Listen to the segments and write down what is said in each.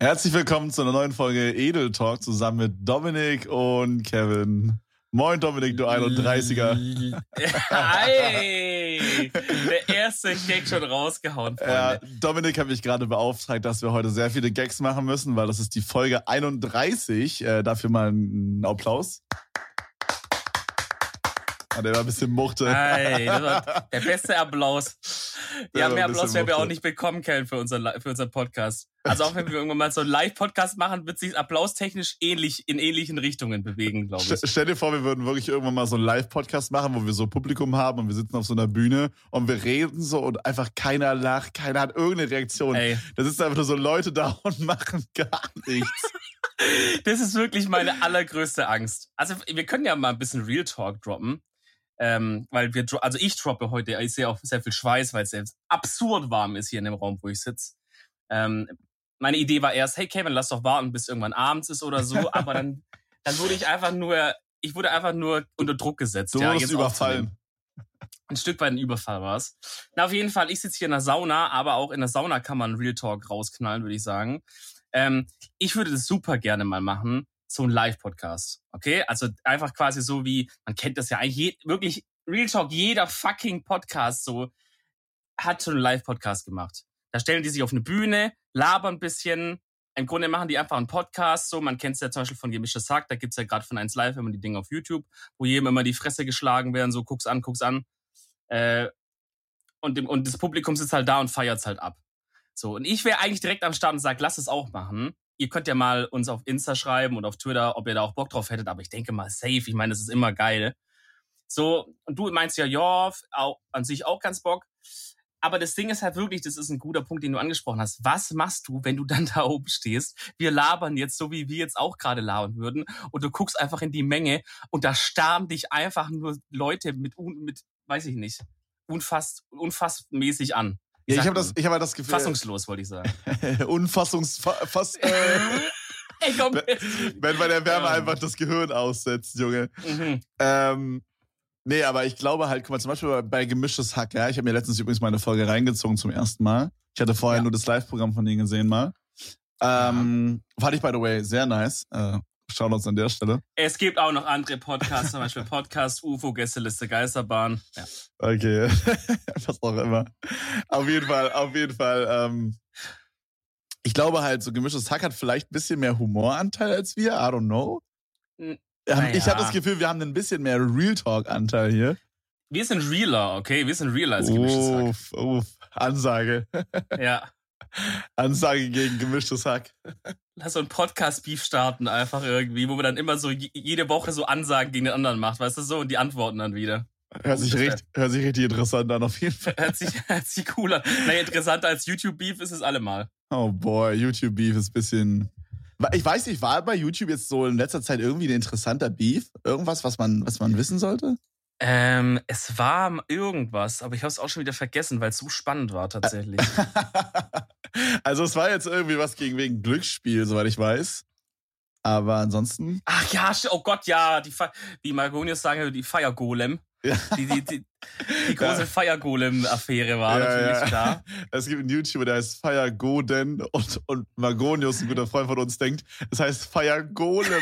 Herzlich willkommen zu einer neuen Folge Edel Talk zusammen mit Dominik und Kevin. Moin Dominik, du 31er. Hey, der erste Gag schon rausgehauen, Freunde. Ja, Dominik hat mich gerade beauftragt, dass wir heute sehr viele Gags machen müssen, weil das ist die Folge 31. Dafür mal einen Applaus. Der war ein bisschen Muchte. Hey, das war der beste Applaus. Ja, mehr Applaus werden wir auch nicht bekommen, Kevin, für unseren Podcast. Also auch wenn wir irgendwann mal so einen Live-Podcast machen, wird sich applaustechnisch in ähnlichen Richtungen bewegen, glaube ich. Stell dir vor, wir würden wirklich irgendwann mal so einen Live-Podcast machen, wo wir so Publikum haben und wir sitzen auf so einer Bühne und wir reden so und einfach keiner lacht, keiner hat irgendeine Reaktion. Ey. Da sitzen einfach nur so Leute da und machen gar nichts. Das ist wirklich meine allergrößte Angst. Also wir können ja mal ein bisschen Real Talk droppen. Weil ich droppe heute, ich sehe auch sehr viel Schweiß, weil es selbst absurd warm ist hier in dem Raum, wo ich sitze. Meine Idee war erst, hey Kevin, lass doch warten, bis irgendwann abends ist oder so, aber dann wurde ich einfach nur unter Druck gesetzt. Du wurdest überfallen. Ein Stück weit ein Überfall war es. Na, auf jeden Fall, ich sitze hier in der Sauna, aber auch in der Sauna kann man Real Talk rausknallen, würde ich sagen. Ich würde das super gerne mal machen. So ein Live-Podcast, okay? Also einfach quasi so wie, man kennt das ja eigentlich, wirklich Real Talk, jeder fucking Podcast so hat so einen Live-Podcast gemacht. Da stellen die sich auf eine Bühne, labern ein bisschen, im Grunde machen die einfach einen Podcast, so, man kennt es ja zum Beispiel von Gemischtes Hack, da gibt's ja gerade von 1 Live immer die Dinge auf YouTube, wo jedem immer die Fresse geschlagen werden, so guck's an. Und das Publikum sitzt halt da und feiert's halt ab. So, und ich wäre eigentlich direkt am Start und sage, lass es auch machen. Ihr könnt ja mal uns auf Insta schreiben und auf Twitter, ob ihr da auch Bock drauf hättet, aber ich denke mal safe, ich meine, das ist immer geil. So, und du meinst ja, auch, an sich auch ganz Bock. Aber das Ding ist halt wirklich, das ist ein guter Punkt, den du angesprochen hast. Was machst du, wenn du dann da oben stehst? Wir labern jetzt, so wie wir jetzt auch gerade labern würden, und du guckst einfach in die Menge und da starren dich einfach nur Leute mit weiß ich nicht, unfassmäßig an. Ja, ich habe das Gefühl. Fassungslos, wollte ich sagen. Ey, komm. Wenn bei der Wärme einfach das Gehirn aussetzt, Junge. Mhm. Nee, aber ich glaube halt, guck mal, zum Beispiel bei Gemischtes Hack, ja, ich habe mir letztens übrigens mal eine Folge reingezogen zum ersten Mal. Ich hatte vorher nur das Live-Programm von denen gesehen mal. Fand ich, by the way, sehr nice. Shoutouts an der Stelle. Es gibt auch noch andere Podcasts, zum Beispiel Podcast UFO, Gästeliste Geisterbahn. Ja. Okay, was auch immer. Auf jeden Fall. Ich glaube halt, so Gemischtes Hack hat vielleicht ein bisschen mehr Humoranteil als wir. I don't know. Ich habe das Gefühl, wir haben ein bisschen mehr Real Talk-Anteil hier. Wir sind realer, okay? Wir sind realer als Gemischtes Hack. Ansage. Ja. Ansage gegen Gemischtes Hack. Lass so ein Podcast-Beef starten einfach irgendwie, wo man dann immer so jede Woche so Ansagen gegen den anderen macht, weißt du so? Und die antworten dann wieder. Hört sich richtig interessant an, auf jeden Fall. Hört sich cool an. Naja, interessanter als YouTube-Beef ist es allemal. Oh boy, YouTube-Beef ist ein bisschen... Ich weiß nicht, war bei YouTube jetzt so in letzter Zeit irgendwie ein interessanter Beef? Irgendwas, was man wissen sollte? Es war irgendwas, aber ich habe es auch schon wieder vergessen, weil es so spannend war tatsächlich. Also es war jetzt irgendwie was wegen Glücksspiel, soweit ich weiß. Aber ansonsten... Ach ja, oh Gott, ja, wie Margonius sagen, die Fire Golem. Ja. Die große Fire Golem-Affäre war natürlich klar. Es gibt einen YouTuber, der heißt Fire Goden und Margonius, ein guter Freund von uns, denkt, es heißt Fire Golem.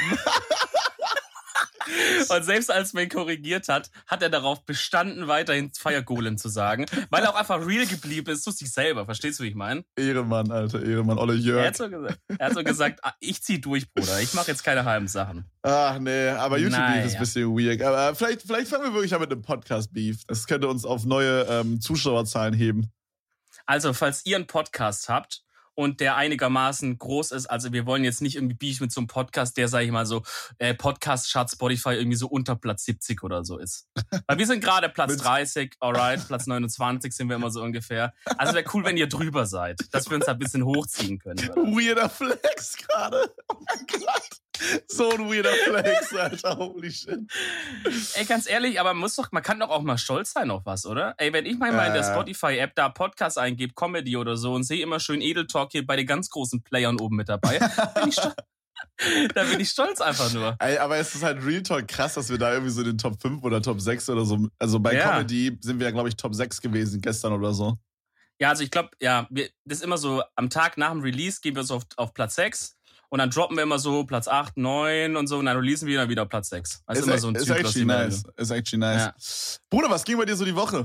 Und selbst als man ihn korrigiert hat er darauf bestanden, weiterhin Fire Golem zu sagen, weil er auch einfach real geblieben ist zu sich selber. Verstehst du, wie ich meine? Ehrenmann, Alter, Ehrenmann, Olle Jörg. Er hat so gesagt, ich zieh durch, Bruder. Ich mache jetzt keine halben Sachen. Ach nee, aber YouTube-Beef ist ein bisschen weird. Aber vielleicht fangen wir wirklich mal mit einem Podcast-Beef. Das könnte uns auf neue Zuschauerzahlen heben. Also, falls ihr einen Podcast habt und der einigermaßen groß ist, also wir wollen jetzt nicht irgendwie Beef mit so einem Podcast, der, sag ich mal so, Podcast-Chart Spotify irgendwie so unter Platz 70 oder so ist. Weil wir sind gerade Platz 30, alright, Platz 29 sind wir immer so ungefähr. Also wäre cool, wenn ihr drüber seid, dass wir uns da ein bisschen hochziehen können. Oder? Weirder Flex gerade. Oh mein Gott. So ein weirder Flex, Alter, holy shit. Ey, ganz ehrlich, aber man kann doch auch mal stolz sein auf was, oder? Ey, wenn ich mal in der Spotify-App da Podcast eingebe, Comedy oder so und sehe immer schön Edel Talk hier bei den ganz großen Playern oben mit dabei, da bin ich stolz einfach nur. Ey, aber es ist halt Real Talk krass, dass wir da irgendwie so in den Top 5 oder Top 6 oder so, also bei Comedy sind wir ja, glaube ich, Top 6 gewesen gestern oder so. Ja, also ich glaube, ja, das ist immer so, am Tag nach dem Release gehen wir so auf Platz 6 und dann droppen wir immer so Platz 8, 9 und so und dann releasen wir dann wieder auf Platz 6. Also immer so ein Zyklus. Ist actually nice. Ja. Bruder, was ging bei dir so die Woche?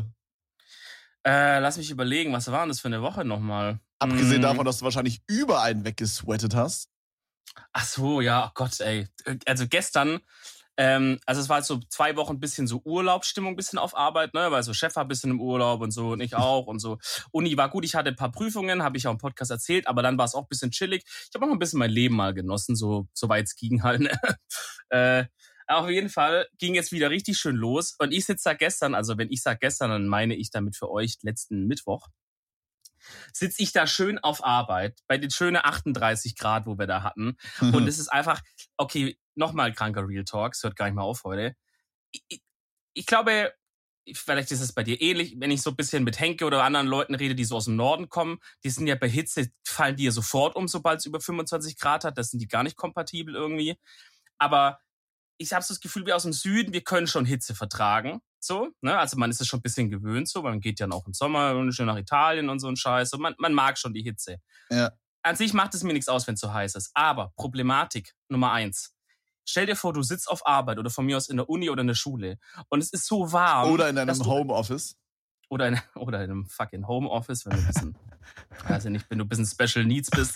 Lass mich überlegen, was war denn das für eine Woche nochmal? Abgesehen davon, dass du wahrscheinlich über einen weggesweatet hast. Ach so, ja, oh Gott, ey. Also gestern, also es war halt so 2 Wochen ein bisschen so Urlaubsstimmung, ein bisschen auf Arbeit, ne, weil so Chef war ein bisschen im Urlaub und so und ich auch und so. Uni war gut, ich hatte ein paar Prüfungen, habe ich auch im Podcast erzählt, aber dann war es auch ein bisschen chillig. Ich habe auch noch ein bisschen mein Leben mal genossen, so weit es ging halt, ne? Auf jeden Fall ging jetzt wieder richtig schön los und ich sitze da gestern, also wenn ich sage gestern, dann meine ich damit für euch letzten Mittwoch, sitze ich da schön auf Arbeit, bei den schönen 38 Grad, wo wir da hatten. Und es ist einfach, okay, nochmal kranker Real Talk, es hört gar nicht mal auf heute. Ich glaube, vielleicht ist es bei dir ähnlich, wenn ich so ein bisschen mit Henke oder anderen Leuten rede, die so aus dem Norden kommen, die sind ja bei Hitze, fallen die ja sofort um, sobald es über 25 Grad hat, das sind die gar nicht kompatibel irgendwie. Aber ich habe so das Gefühl, wir aus dem Süden, wir können schon Hitze vertragen. So, ne? Also man ist es schon ein bisschen gewöhnt, so, man geht ja auch im Sommer schön nach Italien und so ein Scheiß. Und man mag schon die Hitze. Ja. An sich macht es mir nichts aus, wenn es so heiß ist. Aber Problematik Nummer 1. Stell dir vor, du sitzt auf Arbeit oder von mir aus in der Uni oder in der Schule und es ist so warm. Oder in einem Homeoffice. Oder in einem fucking Homeoffice, wenn du ein bisschen, also nicht, wenn du ein bisschen Special Needs bist.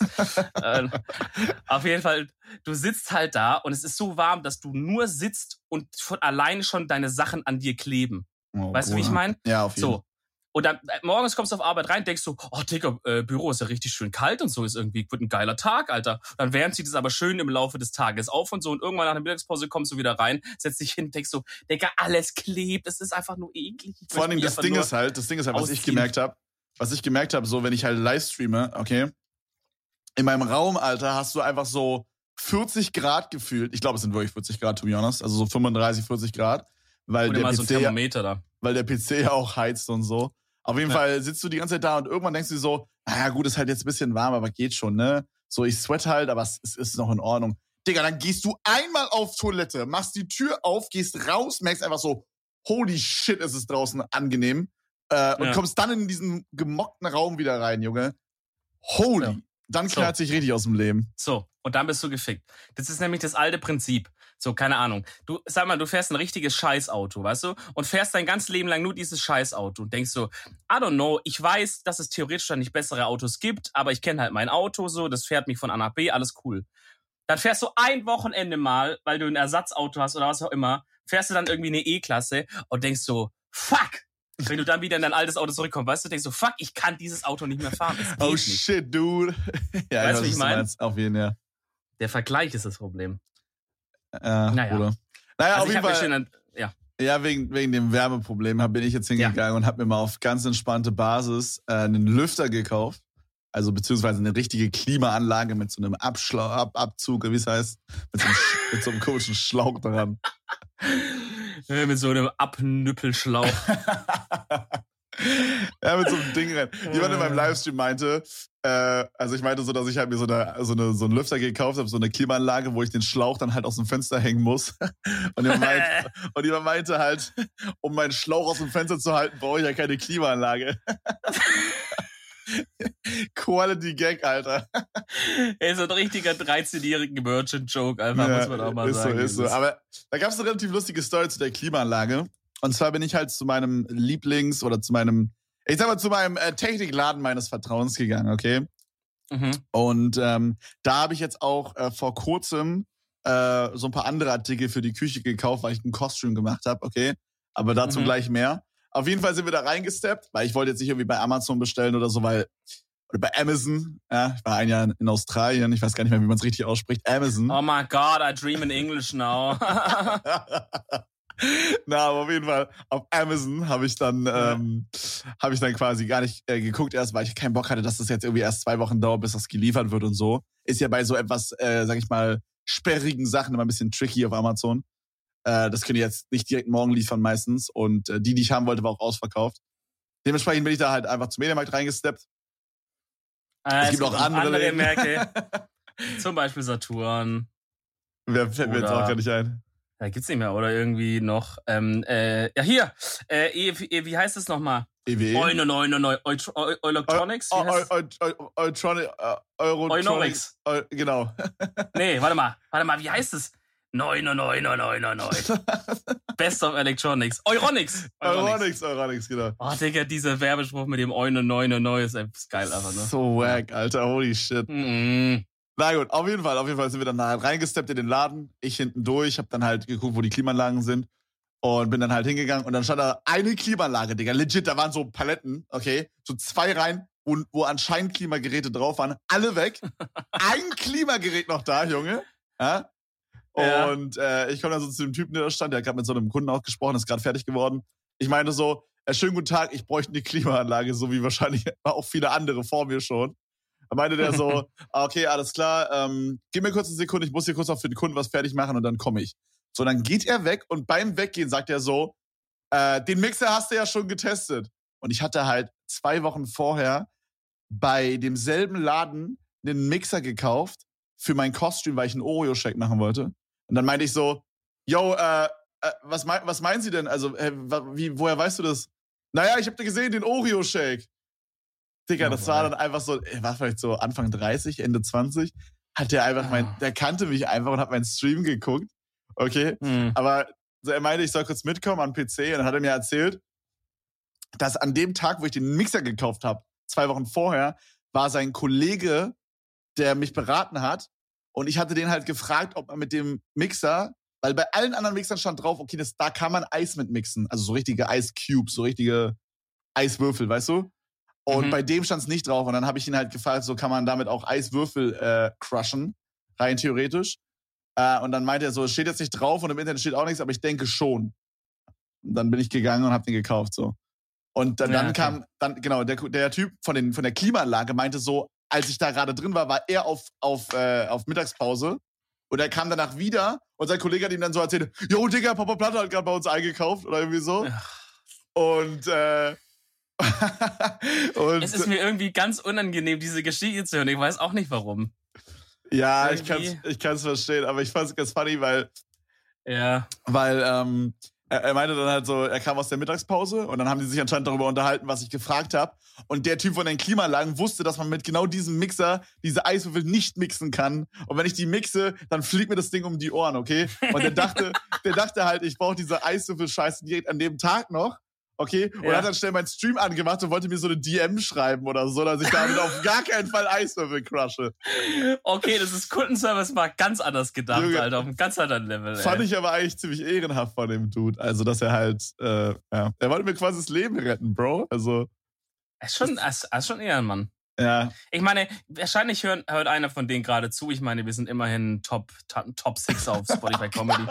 Auf jeden Fall, du sitzt halt da und es ist so warm, dass du nur sitzt und von alleine schon deine Sachen an dir kleben. Oh, weißt du, wie ich meine? Ja, auf jeden Fall. So. Und dann morgens kommst du auf Arbeit rein, denkst du, oh Digga, Büro ist ja richtig schön kalt und so, ist irgendwie, wird ein geiler Tag, Alter. Dann wärmt sich das aber schön im Laufe des Tages auf und so und irgendwann nach der Mittagspause kommst du wieder rein, setzt dich hin, denkst so, Digga, alles klebt, es ist einfach nur eklig. Vor allem das Ding ist halt, was ich gemerkt habe, so wenn ich halt live streame, okay, in meinem Raum, Alter, hast du einfach so 40 Grad gefühlt, ich glaube, es sind wirklich 40 Grad, to be honest, also so 35, 40 Grad, weil der PC, so ein Thermometer da. Weil der PC ja auch heizt und so. Auf jeden Fall sitzt du die ganze Zeit da und irgendwann denkst du dir so, naja gut, ist halt jetzt ein bisschen warm, aber geht schon, ne? So, ich sweat halt, aber es ist noch in Ordnung. Digga, dann gehst du einmal auf Toilette, machst die Tür auf, gehst raus, merkst einfach so, holy shit, ist es draußen angenehm. Und kommst dann in diesen gemockten Raum wieder rein, Junge. Holy. Ja. Dann knallt sich richtig aus dem Leben. So, und dann bist du gefickt. Das ist nämlich das alte Prinzip. So, keine Ahnung. Du, sag mal, du fährst ein richtiges Scheißauto, weißt du? Und fährst dein ganzes Leben lang nur dieses Scheißauto. Und denkst so, I don't know, ich weiß, dass es theoretisch dann nicht bessere Autos gibt, aber ich kenne halt mein Auto so, das fährt mich von A nach B, alles cool. Dann fährst du ein Wochenende mal, weil du ein Ersatzauto hast oder was auch immer, fährst du dann irgendwie eine E-Klasse und denkst so, fuck! Wenn du dann wieder in dein altes Auto zurückkommst, weißt du, denkst so, fuck, ich kann dieses Auto nicht mehr fahren. Oh shit, dude. Ja, weißt du, wie ich meine? Auf jeden Fall. Ja. Der Vergleich ist das Problem. Naja, Bruder. Naja, also auf jeden Fall. Ja, wegen dem Wärmeproblem bin ich jetzt hingegangen und habe mir mal auf ganz entspannte Basis einen Lüfter gekauft. Also beziehungsweise eine richtige Klimaanlage mit so einem Abzug, wie es heißt, mit so einem komischen Schlauch dran. Mit so einem Abnüppelschlauch. Ja, mit so einem Ding rein. Jemand in meinem Livestream meinte, also ich meinte so, dass ich halt mir so einen Lüfter gekauft habe, so eine Klimaanlage, wo ich den Schlauch dann halt aus dem Fenster hängen muss. Und jemand meinte halt, um meinen Schlauch aus dem Fenster zu halten, brauche ich ja keine Klimaanlage. Quality Gag, Alter. Ey, so ein richtiger 13-jährigen Merchant-Joke, einfach, muss man auch mal sagen. Ist so. Aber da gab es eine relativ lustige Story zu der Klimaanlage. Und zwar bin ich halt zu meinem Technikladen meines Vertrauens gegangen, okay? Mhm. Und da habe ich jetzt auch vor kurzem so ein paar andere Artikel für die Küche gekauft, weil ich einen Kostüm gemacht habe, okay? Aber dazu gleich mehr. Auf jeden Fall sind wir da reingesteppt, weil ich wollte jetzt nicht irgendwie bei Amazon bestellen oder so, oder bei Amazon. Ja, ich war ein Jahr in Australien, ich weiß gar nicht mehr, wie man es richtig ausspricht. Amazon. Oh my God, I dream in English now. Na, aber auf jeden Fall auf Amazon habe ich dann quasi gar nicht geguckt erst, weil ich keinen Bock hatte, dass das jetzt irgendwie erst 2 Wochen dauert, bis das geliefert wird und so. Ist ja bei so etwas, sag ich mal, sperrigen Sachen immer ein bisschen tricky auf Amazon. Das können die jetzt nicht direkt morgen liefern meistens. Und die ich haben wollte, war auch ausverkauft. Dementsprechend bin ich da halt einfach zum Mediamarkt reingesteppt. Es gibt auch andere Märkte. Zum Beispiel Saturn. Wer fällt mir jetzt auch gar nicht ein. Ja, gibt's nicht mehr, oder irgendwie noch. Hier, wie heißt es nochmal? EWE? Electronics? Euronics. Genau. Nee, warte mal, wie heißt es? 99999. Best of Electronics. Euronics, genau. Oh, Digga, dieser Werbespruch mit dem 999 ist geil einfach, ne? So wack, Alter, holy shit. Na gut, auf jeden Fall sind wir dann halt reingesteppt in den Laden. Ich hinten durch, hab dann halt geguckt, wo die Klimaanlagen sind. Und bin dann halt hingegangen und dann stand da eine Klimaanlage, Digga, legit, da waren so Paletten, okay, so 2 Reihen, wo anscheinend Klimageräte drauf waren, alle weg. Ein Klimagerät noch da, Junge. Ja? Und ich komme dann so zu dem Typen, der da stand, der hat gerade mit so einem Kunden auch gesprochen, ist gerade fertig geworden. Ich meinte so, schönen guten Tag, ich bräuchte eine Klimaanlage, so wie wahrscheinlich auch viele andere vor mir schon. Da meinte der so, okay, alles klar, gib mir kurz eine Sekunde, ich muss hier kurz auch für den Kunden was fertig machen und dann komme ich. So, dann geht er weg und beim Weggehen sagt er so, den Mixer hast du ja schon getestet. Und ich hatte halt 2 Wochen vorher bei demselben Laden einen Mixer gekauft für mein Kostüm, weil ich einen Oreo-Shake machen wollte. Und dann meinte ich so, yo, was meinen Sie denn? Also, woher weißt du das? Naja, ich hab dir gesehen, den Oreo-Shake. Digga, das war dann einfach so, war vielleicht so Anfang 30, Ende 20. Hat der einfach der kannte mich einfach und hat meinen Stream geguckt. Okay, aber er meinte, ich soll kurz mitkommen an den PC und dann hat er mir erzählt, dass an dem Tag, wo ich den Mixer gekauft habe, 2 Wochen vorher, war sein Kollege, der mich beraten hat und ich hatte den halt gefragt, ob man mit dem Mixer, weil bei allen anderen Mixern stand drauf, okay, da kann man Eis mit mixen, also so richtige Eiscubes, so richtige Eiswürfel, weißt du? Und bei dem stand es nicht drauf und dann habe ich ihn halt gefragt, so kann man damit auch Eiswürfel crushen, rein theoretisch. Und dann meinte er so, es steht jetzt nicht drauf und im Internet steht auch nichts, aber ich denke schon. Und dann bin ich gegangen und habe den gekauft, so. Und dann kam, der Typ von der Klimaanlage meinte so, als ich da gerade drin war er auf Mittagspause und er kam danach wieder und sein Kollege hat ihm dann so erzählt, jo, Digga, Papa Platte hat gerade bei uns eingekauft oder irgendwie so. Und es ist mir irgendwie ganz unangenehm, diese Geschichte zu hören. Ich weiß auch nicht, warum. Ja, ich kann's verstehen, aber ich fand's ganz funny, weil er meinte dann halt so, er kam aus der Mittagspause und dann haben die sich anscheinend darüber unterhalten, was ich gefragt habe. Und der Typ von den Klimaanlagen wusste, dass man mit genau diesem Mixer diese Eiswürfel nicht mixen kann. Und wenn ich die mixe, dann fliegt mir das Ding um die Ohren, okay? Und der dachte halt, ich brauche diese Eiswürfel-Scheiße direkt an dem Tag noch. Okay, und hat dann schnell meinen Stream angemacht und wollte mir so eine DM schreiben oder so, dass ich damit auf gar keinen Fall Eiswürfel crushe. Okay, das ist Kundenservice mal ganz anders gedacht, Junge, Alter, auf einem ganz anderen Level. Fand ich aber eigentlich ziemlich ehrenhaft von dem Dude. Also, dass er halt, er wollte mir quasi das Leben retten, Bro. Also. Er ist schon Ehrenmann. Ja. Ich meine, wahrscheinlich hört einer von denen gerade zu. Ich meine, wir sind immerhin Top 6 auf Spotify Comedy.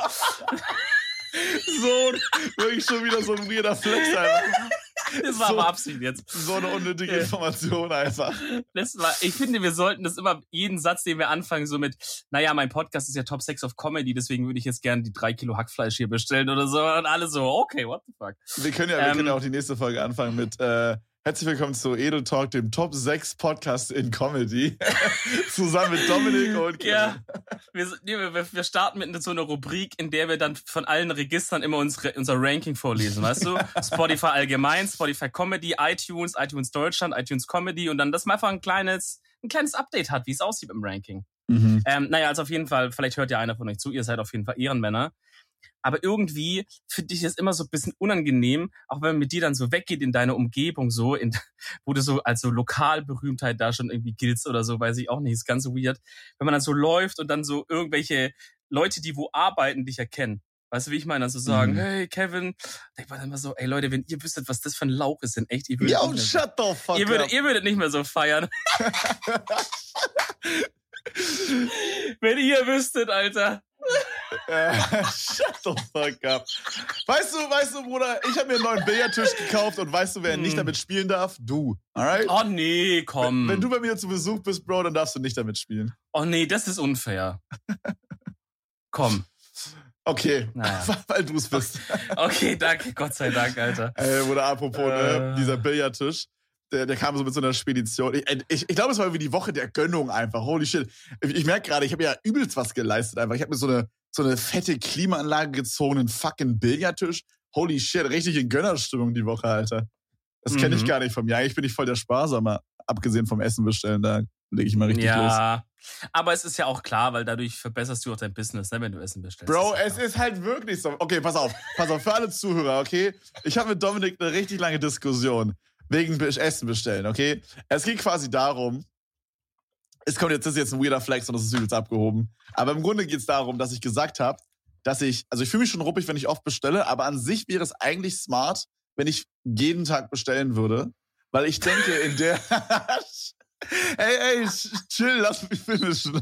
So, wirklich schon wieder so ein weirder Flex einfach. Das war aber Absicht jetzt. So eine unnötige Information einfach. Ich finde, wir sollten das immer, jeden Satz, den wir anfangen, so mit, naja, mein Podcast ist ja Top 6 of Comedy, deswegen würde ich jetzt gerne die 3 Kilo Hackfleisch hier bestellen oder so. Und alle so, okay, what the fuck. Wir können ja auch die nächste Folge anfangen mit, herzlich willkommen zu Edel Talk, dem Top 6 Podcast in Comedy. Zusammen mit Dominik und Kevin. Ja, wir starten mit so einer Rubrik, in der wir dann von allen Registern immer unser Ranking vorlesen, weißt du? Spotify allgemein, Spotify Comedy, iTunes Deutschland, iTunes Comedy und dann, dass man einfach ein kleines Update hat, wie es aussieht im Ranking. Also auf jeden Fall, vielleicht hört ja einer von euch zu, ihr seid auf jeden Fall Ehrenmänner. Aber irgendwie finde ich es immer so ein bisschen unangenehm, auch wenn man mit dir dann so weggeht in deine Umgebung, so, wo du so als so Lokalberühmtheit da schon irgendwie giltst oder so, weiß ich auch nicht, ist ganz weird. Wenn man dann so läuft und dann so irgendwelche Leute, die wo arbeiten, dich erkennen. Weißt du, wie ich meine? Dann so sagen, hey, Kevin. Denkt man dann immer so, ey Leute, wenn ihr wüsstet, was das für ein Lauch ist, denn echt, ihr würdet nicht mehr so feiern. Wenn ihr wüsstet, Alter. Shut the fuck up. Weißt du, Bruder, ich habe mir einen neuen Billardtisch gekauft und weißt du, wer nicht damit spielen darf? Du. Alright? Oh nee, komm. Wenn du bei mir zu Besuch bist, Bro, dann darfst du nicht damit spielen. Oh nee, das ist unfair. Komm. Okay, weil du es bist. Okay, danke, Gott sei Dank, Alter. Bruder, apropos, dieser Billardtisch. Der kam so mit so einer Spedition. Ich glaube, es war irgendwie die Woche der Gönnung einfach. Holy shit. Ich merke gerade, ich habe ja übelst was geleistet einfach. Ich habe mir so eine so eine fette Klimaanlage gezogenen fucking Billardtisch. Holy shit, richtig in Gönnerstimmung die Woche, Alter. Das kenne ich gar nicht von mir. Eigentlich bin ich voll der Sparsamer, abgesehen vom Essen bestellen, da lege ich mal richtig los. Ja, aber es ist ja auch klar, weil dadurch verbesserst du auch dein Business, ne, wenn du Essen bestellst. Bro, es ist halt wirklich so. Okay, pass auf, für alle Zuhörer, okay? Ich habe mit Dominik eine richtig lange Diskussion wegen Essen bestellen, okay? Es geht quasi darum, das ist jetzt ein weirder Flex und das ist übelst abgehoben, aber im Grunde geht es darum, dass ich gesagt habe, ich fühle mich schon ruppig, wenn ich oft bestelle, aber an sich wäre es eigentlich smart, wenn ich jeden Tag bestellen würde, weil ich denke, in der... Ey, chill, lass mich finishen.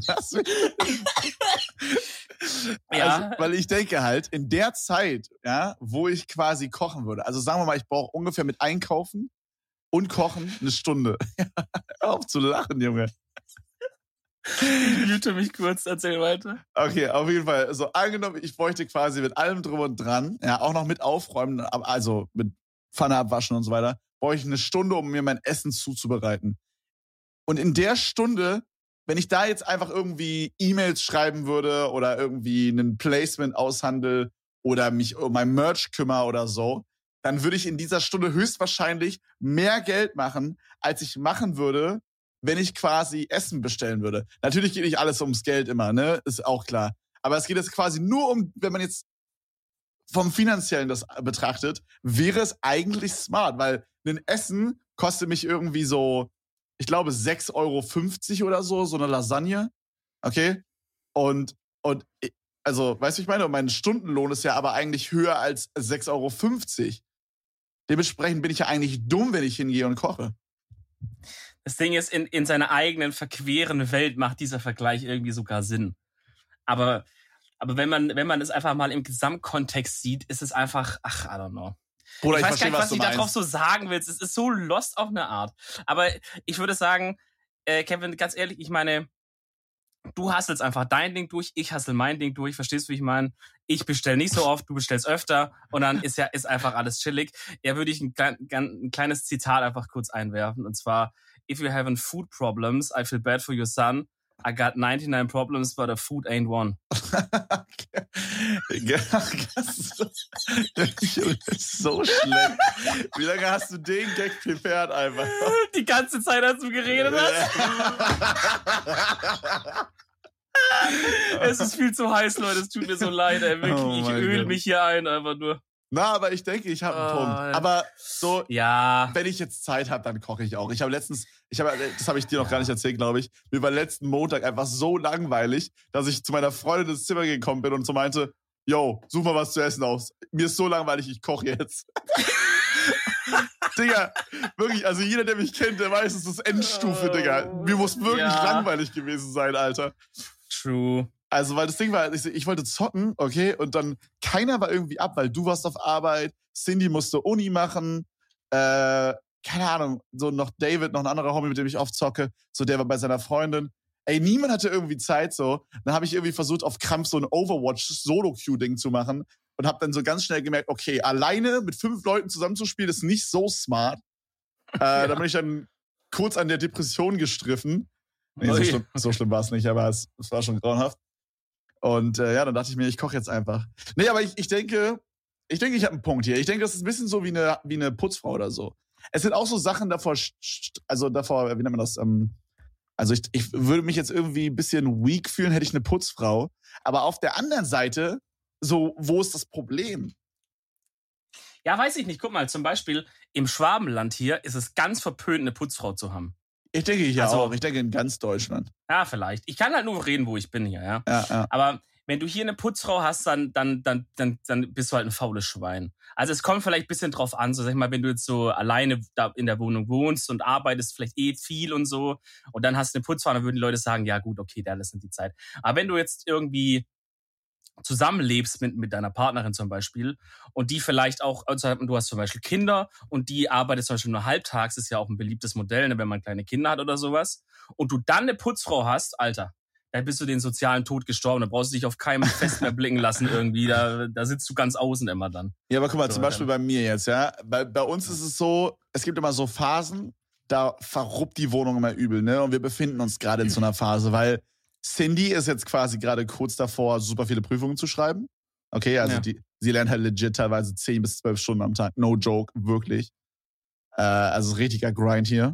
Ja. Also, weil ich denke halt, in der Zeit, ja, wo ich quasi kochen würde, also sagen wir mal, ich brauche ungefähr mit Einkaufen und Kochen eine Stunde. Hör auf zu lachen, Junge. Ich mute mich kurz, erzähl weiter. Okay, auf jeden Fall. So, angenommen, ich bräuchte quasi mit allem drum und dran, ja, auch noch mit Aufräumen, also mit Pfanne abwaschen und so weiter, brauche ich eine Stunde, um mir mein Essen zuzubereiten. Und in der Stunde, wenn ich da jetzt einfach irgendwie E-Mails schreiben würde oder irgendwie einen Placement aushandel oder mich um mein Merch kümmere oder so, dann würde ich in dieser Stunde höchstwahrscheinlich mehr Geld machen, als ich machen würde, wenn ich quasi Essen bestellen würde. Natürlich geht nicht alles ums Geld immer, ne? Ist auch klar. Aber es geht jetzt quasi nur um, wenn man jetzt vom Finanziellen das betrachtet, wäre es eigentlich smart, weil ein Essen kostet mich irgendwie so, ich glaube 6,50 € oder so eine Lasagne, okay? Und also, weißt du, ich meine, mein Stundenlohn ist ja aber eigentlich höher als 6,50 €. Dementsprechend bin ich ja eigentlich dumm, wenn ich hingehe und koche. Das Ding ist, in seiner eigenen verqueren Welt macht dieser Vergleich irgendwie sogar Sinn. Aber wenn man es einfach mal im Gesamtkontext sieht, ist es einfach, I don't know. Bruder, ich weiß gar nicht, was du du darauf so sagen willst. Es ist so lost auf eine Art. Aber ich würde sagen, Kevin, ganz ehrlich, ich meine, du hustlest einfach dein Ding durch, ich hustle mein Ding durch. Verstehst du, wie ich meine? Ich bestelle nicht so oft, du bestellst öfter und dann ist einfach alles chillig. Ja, würde ich ein kleines Zitat einfach kurz einwerfen. Und zwar, if you're having food problems, I feel bad for your son. I got 99 problems, but a food ain't one. Das ist so schlecht. Wie lange hast du den Gag prepared einfach? Die ganze Zeit, als du geredet hast. Es ist viel zu heiß, Leute. Es tut mir so leid, ey. Wirklich, ich öle mich hier ein, einfach nur. Na, aber ich denke, ich habe einen Punkt. Aber so, ja, wenn ich jetzt Zeit habe, dann koche ich auch. Das habe ich dir noch gar nicht erzählt, glaube ich. Mir war letzten Montag einfach so langweilig, dass ich zu meiner Freundin ins Zimmer gekommen bin und so meinte, yo, such mal was zu essen aus. Mir ist so langweilig, ich koche jetzt. Digga, wirklich, also jeder, der mich kennt, der weiß, es ist Endstufe, Digga. Mir muss wirklich langweilig gewesen sein, Alter. True. Also, weil das Ding war, ich wollte zocken, okay, und dann keiner war irgendwie ab, weil du warst auf Arbeit, Cindy musste Uni machen, keine Ahnung, so noch David, noch ein anderer Homie, mit dem ich oft zocke, so der war bei seiner Freundin. Ey, niemand hatte irgendwie Zeit so. Dann habe ich irgendwie versucht, auf Krampf so ein Overwatch-Solo-Queue-Ding zu machen und habe dann so ganz schnell gemerkt, okay, alleine mit 5 Leuten zusammenzuspielen ist nicht so smart. Da bin ich dann kurz an der Depression gestriffen. Nee, so schlimm war es nicht, aber es war schon grauenhaft. Und dann dachte ich mir, ich koche jetzt einfach. Nee, aber ich denke, ich habe einen Punkt hier. Ich denke, das ist ein bisschen so wie eine Putzfrau oder so. Es sind auch so Sachen davor, wie nennt man das? Also ich würde mich jetzt irgendwie ein bisschen weak fühlen, hätte ich eine Putzfrau. Aber auf der anderen Seite, so, wo ist das Problem? Ja, weiß ich nicht. Guck mal, zum Beispiel im Schwabenland hier ist es ganz verpönt, eine Putzfrau zu haben. Ich denke auch. Ich denke in ganz Deutschland. Ja, vielleicht. Ich kann halt nur reden, wo ich bin hier, ja. Ja. Aber wenn du hier eine Putzfrau hast, dann bist du halt ein faules Schwein. Also es kommt vielleicht ein bisschen drauf an, so sag ich mal, wenn du jetzt so alleine da in der Wohnung wohnst und arbeitest vielleicht viel und so und dann hast du eine Putzfrau, dann würden die Leute sagen, ja gut, okay, da ist nicht die Zeit. Aber wenn du jetzt irgendwie zusammenlebst mit deiner Partnerin zum Beispiel und die vielleicht auch, also du hast zum Beispiel Kinder und die arbeitet zum Beispiel nur halbtags, ist ja auch ein beliebtes Modell, ne, wenn man kleine Kinder hat oder sowas und du dann eine Putzfrau hast, Alter, dann bist du den sozialen Tod gestorben, da brauchst du dich auf keinem Fest mehr blicken lassen irgendwie, da sitzt du ganz außen immer dann. Ja, aber guck mal, zum Beispiel bei mir jetzt, ja, bei uns ist es so, es gibt immer so Phasen, da verruppt die Wohnung immer übel, ne, und wir befinden uns gerade in so einer Phase, weil Cindy ist jetzt quasi gerade kurz davor, super viele Prüfungen zu schreiben. Okay, also sie lernt halt legit teilweise 10 bis 12 Stunden am Tag. No joke, wirklich. Also richtiger Grind hier.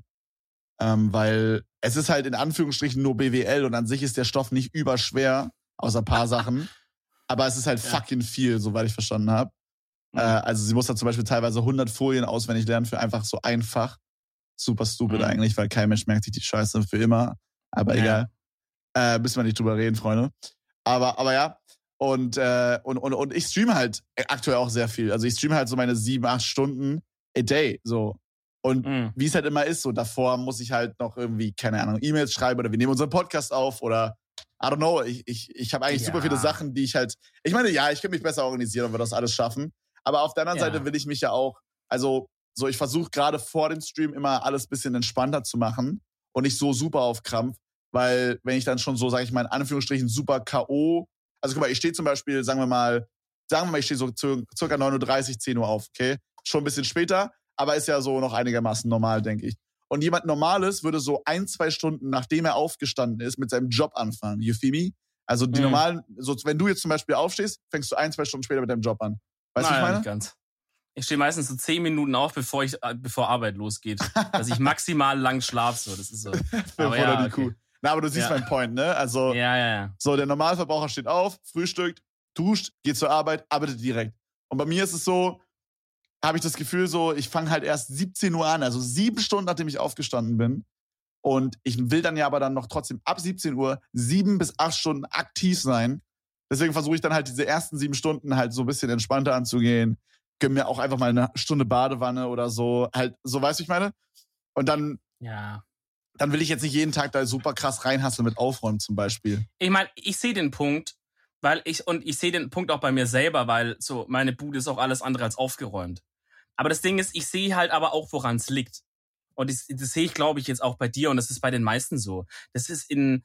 Weil es ist halt in Anführungsstrichen nur BWL und an sich ist der Stoff nicht überschwer, außer ein paar Sachen. Aber es ist halt fucking viel, soweit ich verstanden habe. Also sie muss da zum Beispiel teilweise 100 Folien auswendig lernen für einfach so einfach. Super stupid eigentlich, weil kein Mensch merkt sich die Scheiße für immer. Aber egal. Müssen wir nicht drüber reden, Freunde. Aber ja. Und ich streame halt aktuell auch sehr viel. Also ich streame halt so meine 7-8 Stunden a day. So. Und wie es halt immer ist, so davor muss ich halt noch irgendwie, keine Ahnung, E-Mails schreiben oder wir nehmen unseren Podcast auf oder I don't know. Ich habe eigentlich super viele Sachen, die ich halt. Ich meine, ich könnte mich besser organisieren und wir das alles schaffen. Aber auf der anderen Seite will ich mich ja auch, also so, ich versuche gerade vor dem Stream immer alles ein bisschen entspannter zu machen und nicht so super auf Krampf, weil wenn ich dann schon so, sage ich mal, in Anführungsstrichen super K.O., also guck mal, ich stehe zum Beispiel, sagen wir mal, ich stehe so circa 9:30 Uhr, 10 Uhr auf, okay? Schon ein bisschen später, aber ist ja so noch einigermaßen normal, denke ich. Und jemand Normales würde so 1-2 Stunden, nachdem er aufgestanden ist, mit seinem Job anfangen. You feel me? Also die normalen, so wenn du jetzt zum Beispiel aufstehst, fängst du 1-2 Stunden später mit deinem Job an. Weißt du, was ich meine? Nicht ganz. Ich stehe meistens so 10 Minuten auf, bevor Arbeit losgeht. Dass ich maximal lang schlafe. So. Das ist so. Aber die Kuh. Na, aber du siehst meinen Point, ne? Also, so der Normalverbraucher steht auf, frühstückt, duscht, geht zur Arbeit, arbeitet direkt. Und bei mir ist es so, habe ich das Gefühl so, ich fange halt erst 17 Uhr an, also 7 Stunden, nachdem ich aufgestanden bin. Und ich will dann ja aber dann noch trotzdem ab 17 Uhr 7 bis 8 Stunden aktiv sein. Deswegen versuche ich dann halt diese ersten 7 Stunden halt so ein bisschen entspannter anzugehen. Gönn mir auch einfach mal eine Stunde Badewanne oder so. Halt, so, weißt du, ich meine? Und dann will ich jetzt nicht jeden Tag da super krass reinhasseln mit Aufräumen zum Beispiel. Ich meine, ich sehe den Punkt, ich sehe den Punkt auch bei mir selber, weil so meine Bude ist auch alles andere als aufgeräumt. Aber das Ding ist, ich sehe halt aber auch, woran es liegt. Und das sehe ich, glaube ich, jetzt auch bei dir und das ist bei den meisten so. Das ist in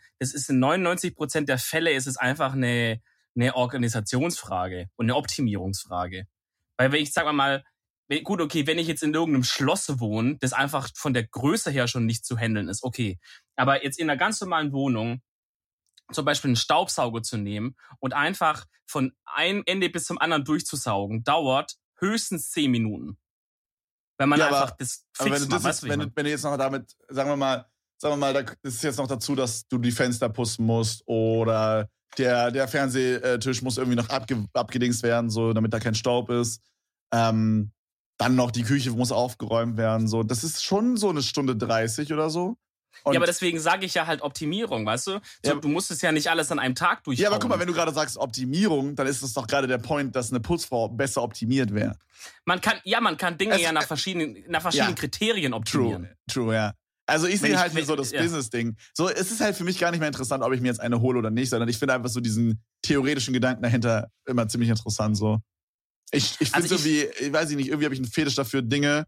99% der Fälle ist es einfach eine Organisationsfrage und eine Optimierungsfrage. Weil wenn ich, sag mal, gut, okay, wenn ich jetzt in irgendeinem Schloss wohne, das einfach von der Größe her schon nicht zu handeln ist, okay. Aber jetzt in einer ganz normalen Wohnung zum Beispiel einen Staubsauger zu nehmen und einfach von einem Ende bis zum anderen durchzusaugen, dauert höchstens 10 Minuten. Wenn man einfach das fix macht. Wenn du jetzt noch damit, sagen wir mal, das ist jetzt noch dazu, dass du die Fenster putzen musst oder der Fernsehtisch muss irgendwie noch abgedingst werden, so damit da kein Staub ist. Dann noch die Küche muss aufgeräumt werden. So, das ist schon so 1:30 oder so. Und aber deswegen sage ich ja halt Optimierung, weißt du? So, du musst es ja nicht alles an einem Tag durchhauen. Ja, aber guck mal, wenn du gerade sagst Optimierung, dann ist das doch gerade der Point, dass eine Putzfrau besser optimiert wäre. Man kann Dinge nach verschiedenen Kriterien optimieren. True, ja. Also ich sehe halt so das Business-Ding. So, es ist halt für mich gar nicht mehr interessant, ob ich mir jetzt eine hole oder nicht, sondern ich finde einfach so diesen theoretischen Gedanken dahinter immer ziemlich interessant, so. Ich finde irgendwie, ich weiß nicht, irgendwie habe ich einen Fetisch dafür, Dinge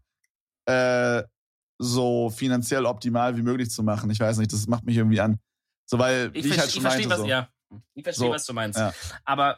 so finanziell optimal wie möglich zu machen. Ich weiß nicht, das macht mich irgendwie an. So, weil ich verstehe, was du meinst. Ja. Aber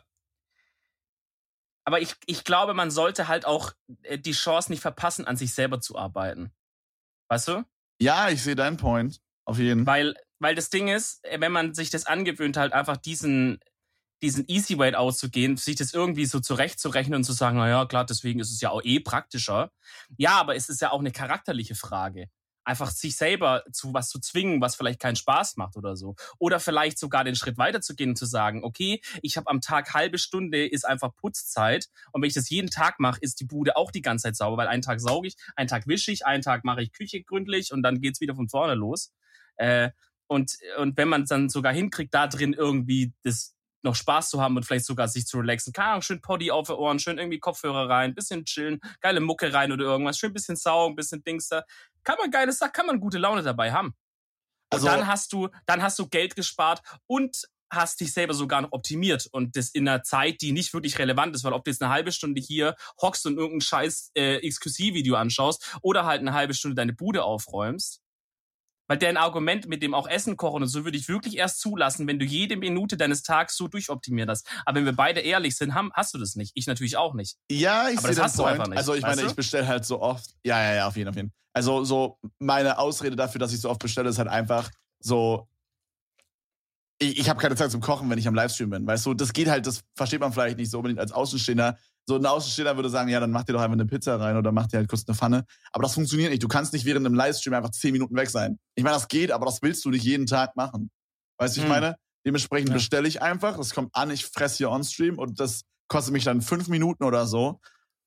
ich glaube, man sollte halt auch die Chance nicht verpassen, an sich selber zu arbeiten. Weißt du? Ja, ich sehe deinen Point. Auf jeden Fall. Weil das Ding ist, wenn man sich das angewöhnt, halt einfach diesen Easy Way auszugehen, sich das irgendwie so zurechtzurechnen und zu sagen, naja, klar, deswegen ist es ja auch praktischer. Ja, aber es ist ja auch eine charakterliche Frage. Einfach sich selber zu was zu zwingen, was vielleicht keinen Spaß macht oder so. Oder vielleicht sogar den Schritt weiterzugehen und zu sagen, okay, ich habe am Tag halbe Stunde, ist einfach Putzzeit. Und wenn ich das jeden Tag mache, ist die Bude auch die ganze Zeit sauber, weil einen Tag sauge ich, einen Tag wische ich, einen Tag mache ich Küche gründlich und dann geht's wieder von vorne los. Und wenn man es dann sogar hinkriegt, da drin irgendwie das noch Spaß zu haben und vielleicht sogar sich zu relaxen. Keine Ahnung, schön Poddy auf den Ohren, schön irgendwie Kopfhörer rein, bisschen chillen, geile Mucke rein oder irgendwas, schön bisschen saugen, bisschen Dings da. Kann man gute Laune dabei haben. Und also, dann hast du Geld gespart und hast dich selber sogar noch optimiert und das in einer Zeit, die nicht wirklich relevant ist, weil ob du jetzt eine halbe Stunde hier hockst und irgendein scheiß XQC-Video anschaust oder halt eine halbe Stunde deine Bude aufräumst. Weil dein Argument mit dem auch Essen kochen und so würde ich wirklich erst zulassen, wenn du jede Minute deines Tages so durchoptimiert hast. Aber wenn wir beide ehrlich sind, hast du das nicht. Ich natürlich auch nicht. Ja, ich sehe das hast du einfach nicht. Also ich meine, ich bestelle halt so oft. Ja, auf jeden Fall. Also so meine Ausrede dafür, dass ich so oft bestelle, ist halt einfach so, ich habe keine Zeit zum Kochen, wenn ich am Livestream bin. Weißt du, das geht halt, das versteht man vielleicht nicht so unbedingt als Außenstehender. So ein Außenstehender würde sagen, ja, dann mach dir doch einfach eine Pizza rein oder mach dir halt kurz eine Pfanne. Aber das funktioniert nicht. Du kannst nicht während einem Livestream einfach 10 Minuten weg sein. Ich meine, das geht, aber das willst du nicht jeden Tag machen. Weißt du, ich meine? Dementsprechend bestelle ich einfach, das kommt an, ich fresse hier on-stream und das kostet mich dann 5 Minuten oder so.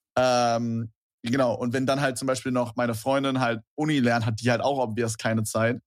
Genau, und wenn dann halt zum Beispiel noch meine Freundin halt Uni lernt, hat die halt auch obvious keine Zeit.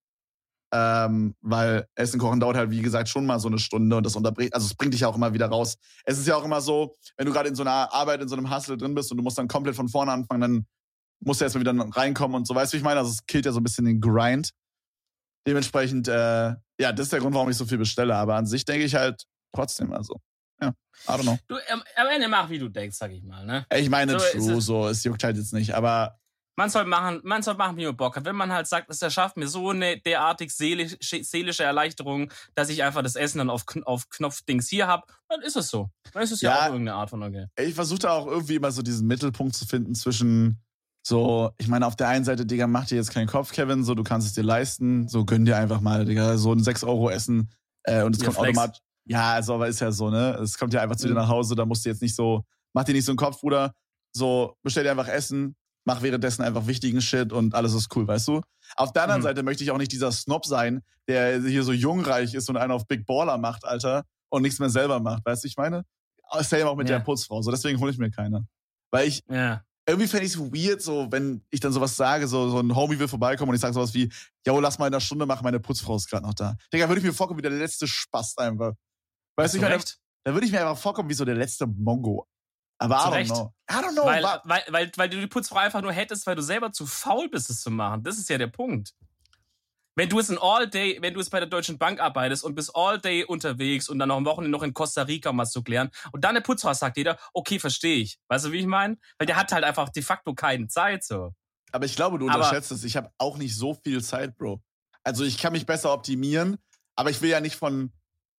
Weil Essen kochen dauert halt, wie gesagt, schon mal so eine Stunde und das unterbricht, also es bringt dich ja auch immer wieder raus. Es ist ja auch immer so, wenn du gerade in so einer Arbeit, in so einem Hustle drin bist und du musst dann komplett von vorne anfangen, dann musst du erstmal wieder reinkommen und so, weißt du, wie ich meine? Also es killt ja so ein bisschen den Grind. Dementsprechend, ja, das ist der Grund, warum ich so viel bestelle, aber an sich denke ich halt trotzdem, also, ja, I don't know. Du, am Ende mach, wie du denkst, sag ich mal, ne? Ich meine, es juckt halt jetzt nicht, aber man soll machen, wie man Bock hat. Wenn man halt sagt, es erschafft mir so eine derartig seelische Erleichterung, dass ich einfach das Essen dann auf Knopfdings hier habe, dann ist es so. Dann ist es ja auch irgendeine Art von okay. Ich versuche da auch irgendwie immer so diesen Mittelpunkt zu finden zwischen so, ich meine, auf der einen Seite, Digga, mach dir jetzt keinen Kopf, Kevin, so, du kannst es dir leisten, so, gönn dir einfach mal, Digga, so ein 6 € Essen und es kommt automatisch, ja, also, aber ist ja so, ne, es kommt ja einfach zu dir nach Hause, da musst du jetzt nicht so, mach dir nicht so einen Kopf, Bruder, so, bestell dir einfach Essen, mach währenddessen einfach wichtigen Shit und alles ist cool, weißt du? Auf der anderen Seite möchte ich auch nicht dieser Snob sein, der hier so jungreich ist und einen auf Big Baller macht, Alter, und nichts mehr selber macht, weißt du, ich meine? Same auch mit der Putzfrau, so, deswegen hole ich mir keine. Weil ich, irgendwie fände ich es weird, so, wenn ich dann sowas sage, so ein Homie will vorbeikommen und ich sage sowas wie, yo, lass mal in einer Stunde machen, meine Putzfrau ist gerade noch da. Digga, würde ich mir vorkommen wie der letzte Spast einfach. Weißt du, ich meine, da würde ich mir einfach vorkommen wie so der letzte Mongo. Aber I don't know. Weil du die Putzfrau einfach nur hättest, weil du selber zu faul bist, es zu machen. Das ist ja der Punkt. Wenn du jetzt bei der Deutschen Bank arbeitest und bist all day unterwegs und dann noch am Wochenende noch in Costa Rica, um was zu klären, und dann eine Putzfrau sagt jeder, okay, verstehe ich. Weißt du, wie ich meine? Weil der hat halt einfach de facto keine Zeit, so. Aber ich glaube, du unterschätzt es. Ich habe auch nicht so viel Zeit, Bro. Also ich kann mich besser optimieren, aber ich will ja nicht von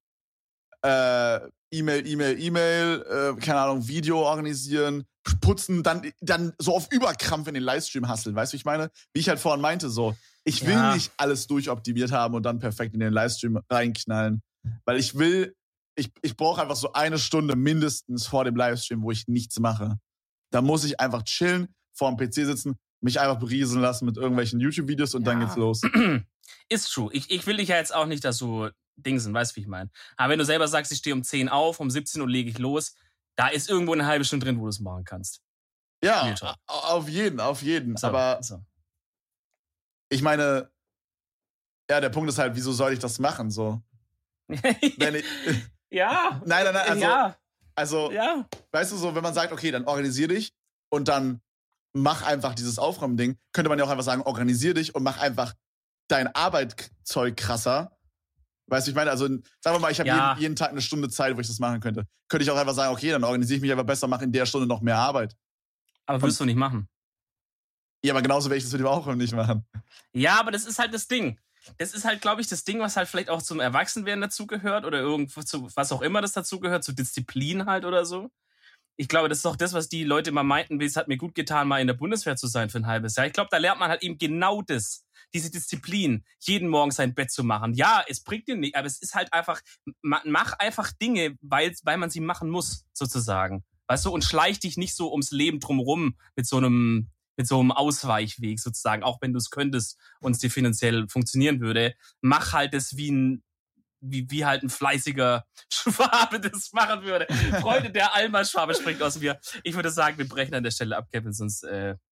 E-Mail, keine Ahnung, Video organisieren, putzen, dann so auf Überkrampf in den Livestream hustlen. Weißt du, ich meine? Wie ich halt vorhin meinte, so, ich will nicht alles durchoptimiert haben und dann perfekt in den Livestream reinknallen. Weil ich brauche einfach so 1 Stunde mindestens vor dem Livestream, wo ich nichts mache. Da muss ich einfach chillen, vor dem PC sitzen, mich einfach berieseln lassen mit irgendwelchen YouTube-Videos und dann geht's los. Ist true. Ich will dich ja jetzt auch nicht, dass du Dingsen, weißt du, wie ich meine. Aber wenn du selber sagst, ich stehe um 10 auf, um 17 Uhr lege ich los, da ist irgendwo eine halbe Stunde drin, wo du es machen kannst. Ja, auf jeden. So, aber ich meine, ja, der Punkt ist halt, wieso soll ich das machen, so? Wenn ich, ja. Nein, also, weißt du, so, wenn man sagt, okay, dann organisier dich und dann mach einfach dieses Aufräumen-Ding, könnte man ja auch einfach sagen, organisier dich und mach einfach dein Arbeitszeug krasser. Weißt du, ich meine, also sagen wir mal, ich habe jeden Tag 1 Stunde Zeit, wo ich das machen könnte. Könnte ich auch einfach sagen, okay, dann organisiere ich mich einfach besser, mache in der Stunde noch mehr Arbeit. Aber wirst du nicht machen. Ja, aber genauso werde ich das mit dem Aufräumen nicht machen. Ja, aber das ist halt das Ding. Das ist halt, glaube ich, das Ding, was halt vielleicht auch zum Erwachsenwerden dazugehört oder irgendwo zu was auch immer das dazugehört, zu Disziplin halt oder so. Ich glaube, das ist auch das, was die Leute immer meinten, es hat mir gut getan, mal in der Bundeswehr zu sein für ein halbes Jahr. Ich glaube, da lernt man halt eben genau das. Diese Disziplin, jeden Morgen sein Bett zu machen. Ja, es bringt dir nicht, aber es ist halt einfach, mach einfach Dinge, weil man sie machen muss, sozusagen. Weißt du, und schleich dich nicht so ums Leben drumherum mit so einem Ausweichweg sozusagen, auch wenn du es könntest und es dir finanziell funktionieren würde. Mach halt das wie halt ein fleißiger Schwabe das machen würde. Freunde, der Alma-Schwabe springt aus mir. Ich würde sagen, wir brechen an der Stelle ab, Kevin, sonst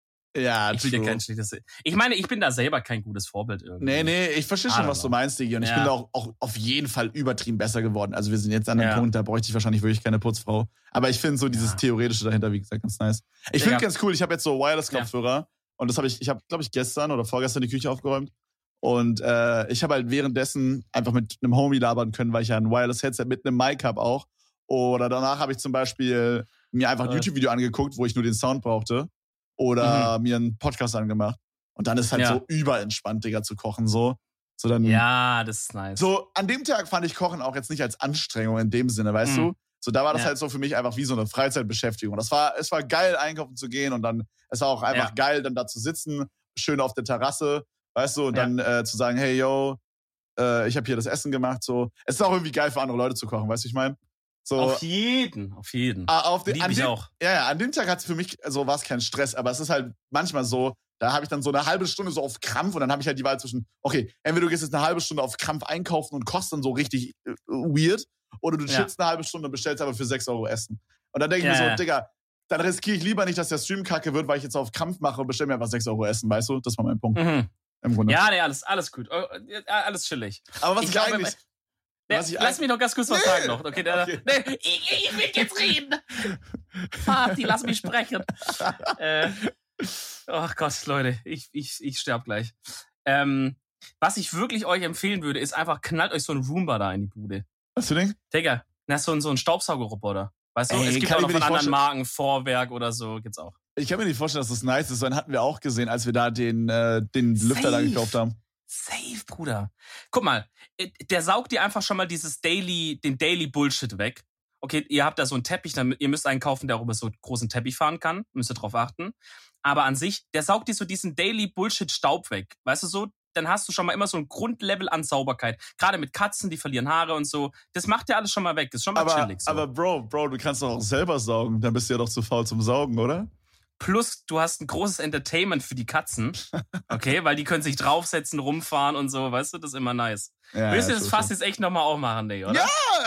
ich will dir kein schlechtes. Ich meine, ich bin da selber kein gutes Vorbild irgendwie. Nee, ich verstehe schon, was du meinst, Digi. Und ich bin da auch auf jeden Fall übertrieben besser geworden. Also wir sind jetzt an einem Punkt, da bräuchte ich wahrscheinlich wirklich keine Putzfrau. Aber ich finde so dieses Theoretische dahinter, wie gesagt, ganz nice. Ich finde ganz cool, ich habe jetzt so Wireless-Kopfhörer. Und das habe ich glaube ich, gestern oder vorgestern die Küche aufgeräumt. Und ich habe halt währenddessen einfach mit einem Homie labern können, weil ich ja ein Wireless-Headset mit einem Mic habe auch. Oder danach habe ich zum Beispiel mir einfach ein YouTube-Video angeguckt, wo ich nur den Sound brauchte. Oder mir einen Podcast angemacht. Und dann ist halt so überentspannt, Digga, zu kochen. So dann, ja, das ist nice. So, an dem Tag fand ich Kochen auch jetzt nicht als Anstrengung in dem Sinne, weißt du? So, da war das halt so für mich einfach wie so eine Freizeitbeschäftigung. Es war geil, einkaufen zu gehen und dann, es war auch einfach geil, dann da zu sitzen, schön auf der Terrasse, weißt du, und dann zu sagen, hey, yo, ich habe hier das Essen gemacht, so. Es ist auch irgendwie geil für andere Leute zu kochen, weißt du, ich meine? So, auf jeden. Lieb ich auch. Ja, an dem Tag hat es für mich, so war es kein Stress, aber es ist halt manchmal so, da habe ich dann so eine halbe Stunde so auf Krampf und dann habe ich halt die Wahl zwischen, okay, entweder du gehst jetzt eine halbe Stunde auf Krampf einkaufen und kochst dann so richtig weird oder du chillst eine halbe Stunde und bestellst aber für 6 Euro Essen. Und dann denke ich mir so, Digga, dann riskiere ich lieber nicht, dass der Stream kacke wird, weil ich jetzt auf Krampf mache und bestelle mir einfach 6 Euro Essen, weißt du? Das war mein Punkt. Im Grunde. Ja, nee, alles gut. Alles chillig. Aber was ich eigentlich... Lass mich noch ganz kurz was sagen noch. Okay, nee, ich will jetzt reden. Vati, lass mich sprechen. Ach Gott, Leute, ich sterb gleich. Was ich wirklich euch empfehlen würde, ist einfach, knallt euch so einen Roomba da in die Bude. Was für ein Ding? Digga, das ist so ein Staubsaugerroboter. Weißt du, es gibt auch noch von anderen Marken, Vorwerk oder so, gibt's auch. Ich kann mir nicht vorstellen, dass das nice ist. So einen hatten wir auch gesehen, als wir da den Lüfter da gekauft haben. Safe, Bruder. Guck mal, der saugt dir einfach schon mal den Daily Bullshit weg. Okay, ihr habt da so einen Teppich, ihr müsst einen kaufen, der auch über so einen großen Teppich fahren kann. Müsst ihr drauf achten. Aber an sich, der saugt dir so diesen Daily Bullshit Staub weg. Weißt du so? Dann hast du schon mal immer so ein Grundlevel an Sauberkeit. Gerade mit Katzen, die verlieren Haare und so. Das macht ja alles schon mal weg. Das ist schon mal chillig. So. Aber Bro, du kannst doch auch selber saugen. Dann bist du ja doch zu faul zum Saugen, oder? Plus, du hast ein großes Entertainment für die Katzen. Okay, weil die können sich draufsetzen, rumfahren und so. Weißt du, das ist immer nice. Ja, willst du das fast jetzt echt nochmal aufmachen, Digga, oder?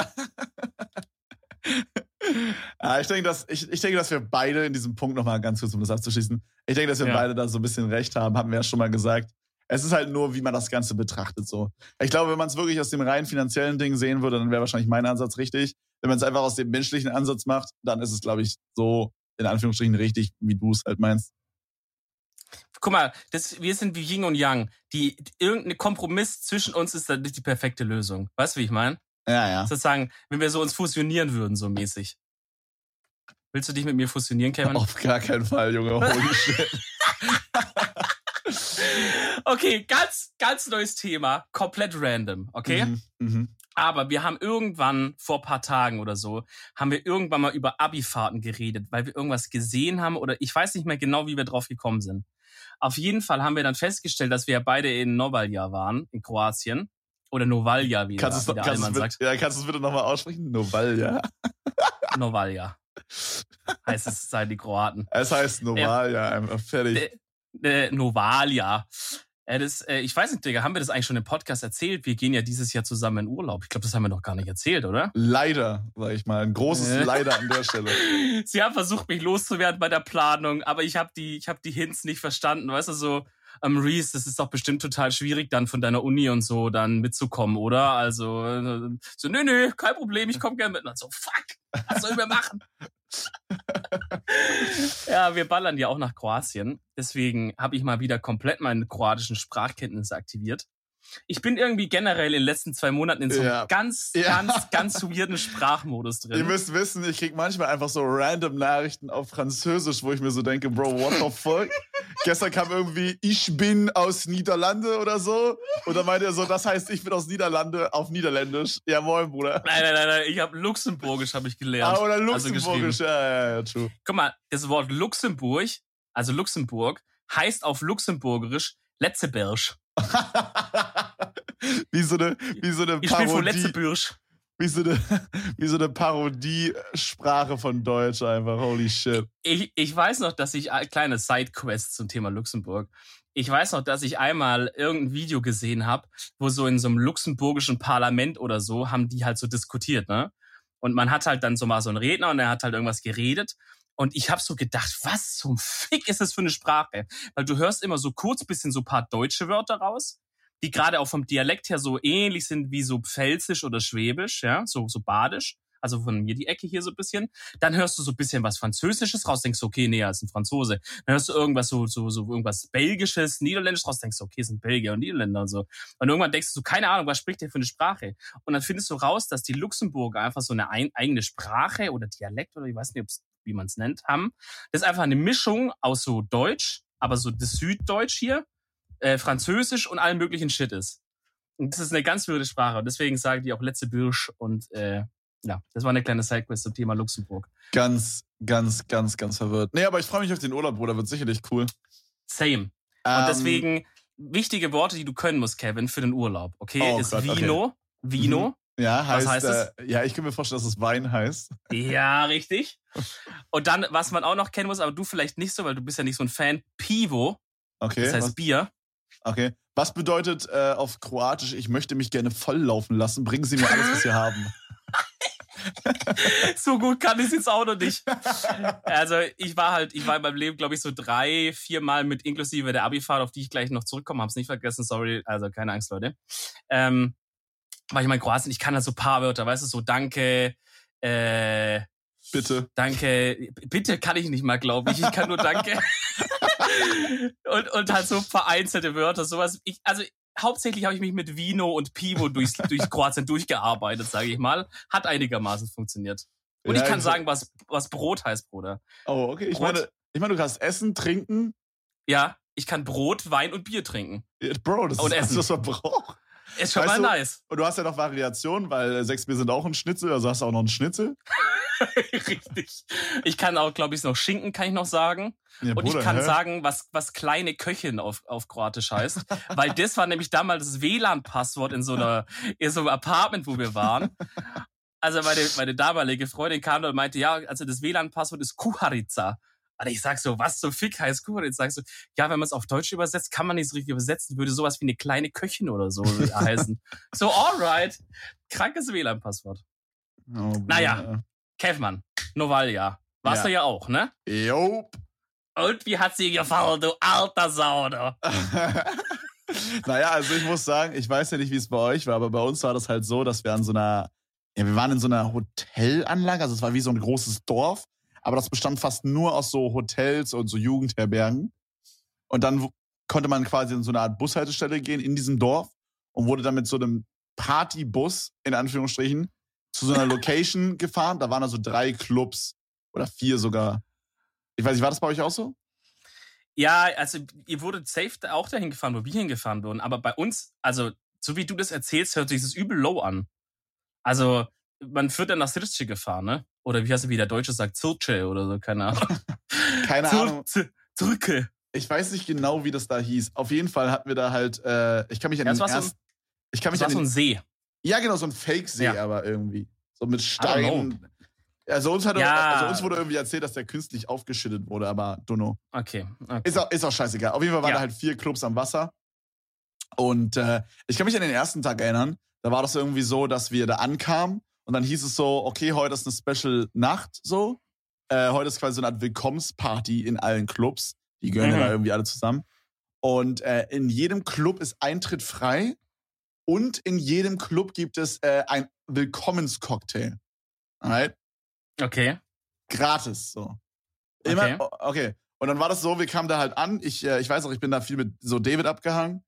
Ja! Ich denke, dass wir beide in diesem Punkt nochmal ganz kurz, um das abzuschließen, ich denke, dass wir beide da so ein bisschen recht haben, wir ja schon mal gesagt. Es ist halt nur, wie man das Ganze betrachtet. So. Ich glaube, wenn man es wirklich aus dem rein finanziellen Ding sehen würde, dann wäre wahrscheinlich mein Ansatz richtig. Wenn man es einfach aus dem menschlichen Ansatz macht, dann ist es, glaube ich, so in Anführungsstrichen richtig, wie du es halt meinst. Guck mal, wir sind wie Yin und Yang. Irgendein Kompromiss zwischen uns ist dann nicht die perfekte Lösung. Weißt du, wie ich meine? Ja. Sozusagen, wenn wir so uns fusionieren würden, so mäßig. Willst du dich mit mir fusionieren, Kevin? Auf gar keinen Fall, Junge. Holy shit. Okay, ganz neues Thema. Komplett random, okay? Aber wir haben irgendwann, vor ein paar Tagen oder so, mal über Abifahrten geredet, weil wir irgendwas gesehen haben oder ich weiß nicht mehr genau, wie wir drauf gekommen sind. Auf jeden Fall haben wir dann festgestellt, dass wir beide in Novalja waren, in Kroatien. Oder Novalja, wie der Allmann sagt. Ja, kannst du es bitte nochmal aussprechen? Novalja. Novalja. Heißt es, seien die Kroaten. Es heißt Novalja, einfach fertig. Novalja. Ich weiß nicht, Digga, haben wir das eigentlich schon im Podcast erzählt? Wir gehen ja dieses Jahr zusammen in Urlaub. Ich glaube, das haben wir noch gar nicht erzählt, oder? Leider, sag ich mal. Ein großes Leider an der Stelle. Sie haben versucht, mich loszuwerden bei der Planung, aber ich habe die Hints nicht verstanden. Weißt du, so, Reese, das ist doch bestimmt total schwierig, dann von deiner Uni und so dann mitzukommen, oder? Also, so, nö, kein Problem, ich komme gerne mit. Und so, fuck, was sollen wir machen? Ja, wir ballern ja auch nach Kroatien. Deswegen habe ich mal wieder komplett meine kroatischen Sprachkenntnisse aktiviert. Ich bin irgendwie generell in den letzten 2 Monaten in so einem ganz weirden Sprachmodus drin. Ihr müsst wissen, ich krieg manchmal einfach so random Nachrichten auf Französisch, wo ich mir so denke, Bro, what the fuck? Gestern kam irgendwie, ich bin aus Niederlande oder so. Und dann meinte er so, das heißt, ich bin aus Niederlande auf Niederländisch. Ja, moin, Bruder. Nein, ich habe Luxemburgisch gelernt. Oder Luxemburgisch, also ja, true. Guck mal, das Wort Luxemburg, also Luxemburg, heißt auf Luxemburgerisch Letzeberg. wie so eine ich bin von Letzebürsch. Wie so eine Parodiesprache von Deutsch einfach. Holy shit. Ich weiß noch, dass ich kleine Sidequests zum Thema Luxemburg. Ich weiß noch, dass ich einmal irgendein Video gesehen habe, wo so in so einem luxemburgischen Parlament oder so haben die halt so diskutiert, ne? Und man hat halt dann so mal so einen Redner und der hat halt irgendwas geredet. Und ich habe so gedacht, was zum Fick ist das für eine Sprache? Weil du hörst immer so kurz bisschen so ein paar deutsche Wörter raus, die gerade auch vom Dialekt her so ähnlich sind wie so Pfälzisch oder Schwäbisch, ja, so Badisch. Also von mir die Ecke hier so ein bisschen. Dann hörst du so ein bisschen was Französisches raus, denkst du, okay, nee, ist ein Franzose. Dann hörst du irgendwas so irgendwas Belgisches, Niederländisch raus, denkst du, okay, sind Belgier und Niederländer und so. Und irgendwann denkst du, keine Ahnung, was spricht der für eine Sprache? Und dann findest du raus, dass die Luxemburger einfach so eine eigene Sprache oder Dialekt oder ich weiß nicht, wie man es nennt, haben. Das ist einfach eine Mischung aus so Deutsch, aber so das Süddeutsch hier, Französisch und allen möglichen Shit ist. Und das ist eine ganz wilde Sprache. Und deswegen sagen die auch Letzebürsch und ja, das war eine kleine Sidequest zum Thema Luxemburg. Ganz verwirrt. Nee, aber ich freue mich auf den Urlaub, Bruder. Wird sicherlich cool. Same. Und deswegen wichtige Worte, die du können musst, Kevin, für den Urlaub, okay? Ist Gott, Vino. Okay. Vino. Ja, heißt, was heißt es? Ja, ich kann mir vorstellen, dass es Wein heißt. Ja, richtig. Und dann, was man auch noch kennen muss, aber du vielleicht nicht so, weil du bist ja nicht so ein Fan, Pivo. Okay. Das heißt Bier. Okay. Was bedeutet auf Kroatisch, ich möchte mich gerne volllaufen lassen? Bringen Sie mir alles, was Sie haben. So gut kann ich es jetzt auch noch nicht. Also ich war in meinem Leben, glaube ich, so 3-4 Mal mit inklusive der Abifahrt, auf die ich gleich noch zurückkomme, hab's nicht vergessen, sorry, also keine Angst, Leute. War ich mal in Kroatien, ich kann da so ein paar Wörter, weißt du, so danke, Bitte. Danke, bitte kann ich nicht mal, glaube ich. Ich kann nur danke. und halt so vereinzelte Wörter, sowas. Hauptsächlich habe ich mich mit Vino und Pivo durch Kroatien durchgearbeitet, sage ich mal. Hat einigermaßen funktioniert. Und ich kann sagen, was Brot heißt, Bruder. Oh, okay. Ich meine, du kannst essen, trinken. Ja, ich kann Brot, Wein und Bier trinken. Bro, das ist alles, was man braucht. Ist schon mal nice. Und du hast ja noch Variationen, weil 6 Bier sind auch ein Schnitzel, also hast du auch noch einen Schnitzel. Richtig. Ich kann auch, glaube ich, noch Schinken, kann ich noch sagen. Ja, und Bruder, ich kann sagen, was kleine Köchin auf Kroatisch heißt. Weil das war nämlich damals das WLAN-Passwort in so einem Apartment, wo wir waren. Also meine damalige Freundin kam da und meinte, ja, also das WLAN-Passwort ist Kuharica. Und ich sag so, was zum Fick heißt Kuharica? Sagst du, ja, wenn man es auf Deutsch übersetzt, kann man nicht so richtig übersetzen, würde sowas wie eine kleine Köchin oder so heißen. So, alright. Krankes WLAN-Passwort. Oh, naja. Kevmann, Novalja. Warst du ja auch, ne? Jop. Und wie hat sie gefallen, du alter Sau, du? Naja, also ich muss sagen, ich weiß ja nicht, wie es bei euch war, aber bei uns war das halt so, dass wir wir waren in so einer Hotelanlage, also es war wie so ein großes Dorf, aber das bestand fast nur aus so Hotels und so Jugendherbergen. Und dann konnte man quasi in so eine Art Bushaltestelle gehen in diesem Dorf und wurde dann mit so einem Partybus, in Anführungsstrichen, zu so einer Location gefahren. Da waren also 3 Clubs oder 4 sogar. Ich weiß nicht, war das bei euch auch so? Ja, also ihr wurdet safe auch dahin gefahren, wo wir hingefahren wurden. Aber bei uns, also so wie du das erzählst, hört sich das übel low an. Also man wird dann nach Sirce gefahren, ne? Oder wie heißt es, wie der Deutsche sagt, Zirce oder so, keine Ahnung. Keine Ahnung. Zirke. Ich weiß nicht genau, wie das da hieß. Auf jeden Fall hatten wir da halt, ich kann mich an den ersten... Das war so ein See. Ja, genau, so ein Fake-See, aber irgendwie. So mit Steinen. Also uns wurde irgendwie erzählt, dass der künstlich aufgeschüttet wurde, aber dunno. Okay. Ist auch scheißegal. Auf jeden Fall waren da halt 4 Clubs am Wasser. Und ich kann mich an den ersten Tag erinnern, da war das irgendwie so, dass wir da ankamen und dann hieß es so, okay, heute ist eine Special-Nacht so. Heute ist quasi so eine Art Willkommensparty in allen Clubs. Die gehören ja da irgendwie alle zusammen. Und in jedem Club ist Eintritt frei. Und in jedem Club gibt es ein Willkommenscocktail. Alright? Okay. Gratis, so. Immer, okay. Und dann war das so, wir kamen da halt an. Ich weiß auch, ich bin da viel mit so David abgehangen.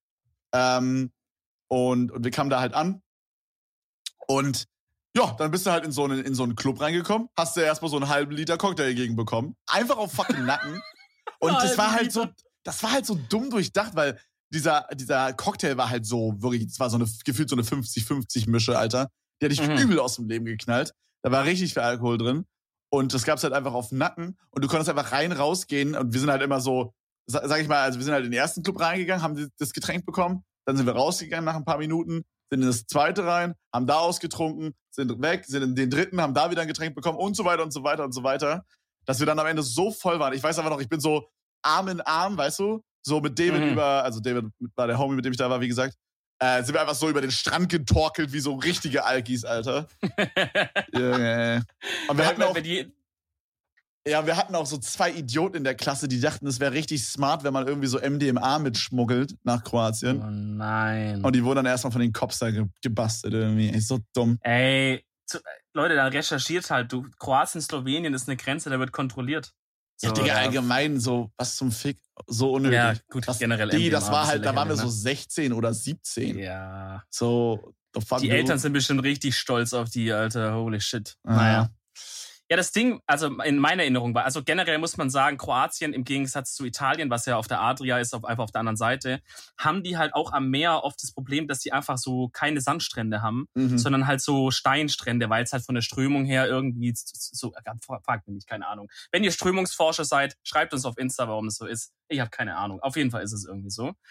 Und wir kamen da halt an. Und ja, dann bist du halt in so einen Club reingekommen. Hast du erstmal so einen halben Liter Cocktail gegenbekommen. Einfach auf fucking Nacken. Und das war halt so dumm durchdacht, weil dieser Cocktail war halt so, wirklich, das war gefühlt so eine 50-50-Mische, Alter. Die hatte ich übel aus dem Leben geknallt. Da war richtig viel Alkohol drin. Und das gab's halt einfach auf den Nacken. Und du konntest einfach rausgehen. Und wir sind halt immer so, sag ich mal, also wir sind halt in den ersten Club reingegangen, haben das Getränk bekommen. Dann sind wir rausgegangen nach ein paar Minuten, sind in das zweite rein, haben da ausgetrunken, sind weg, sind in den dritten, haben da wieder ein Getränk bekommen und so weiter und so weiter und so weiter. Dass wir dann am Ende so voll waren. Ich weiß einfach noch, ich bin so Arm in Arm, weißt du? So mit David David war der Homie, mit dem ich da war, wie gesagt, sind wir einfach so über den Strand getorkelt, wie so richtige Alkis, Alter. Yeah. Und wir hatten auch so 2 Idioten in der Klasse, die dachten, es wäre richtig smart, wenn man irgendwie so MDMA mitschmuggelt nach Kroatien. Oh nein. Und die wurden dann erstmal von den Cops da gebastelt irgendwie. Ist so dumm. Ey, Leute, dann recherchiert halt. Kroatien, Slowenien ist eine Grenze, da wird kontrolliert. So, ja, Digga, allgemein so, was zum Fick, so unnötig. Ja, gut, was, generell. Das war halt, da waren wir so 16 oder 17. Ja. So, the fuck. Die Eltern sind bestimmt richtig stolz auf die, Alter, holy shit. Naja. Ja, das Ding, also in meiner Erinnerung war, also generell muss man sagen, Kroatien im Gegensatz zu Italien, was ja auf der Adria ist, einfach auf der anderen Seite, haben die halt auch am Meer oft das Problem, dass die einfach so keine Sandstrände haben, sondern halt so Steinstrände, weil es halt von der Strömung her irgendwie so, fragt mich nicht, keine Ahnung. Wenn ihr Strömungsforscher seid, schreibt uns auf Insta, warum es so ist. Ich habe keine Ahnung. Auf jeden Fall ist es irgendwie so.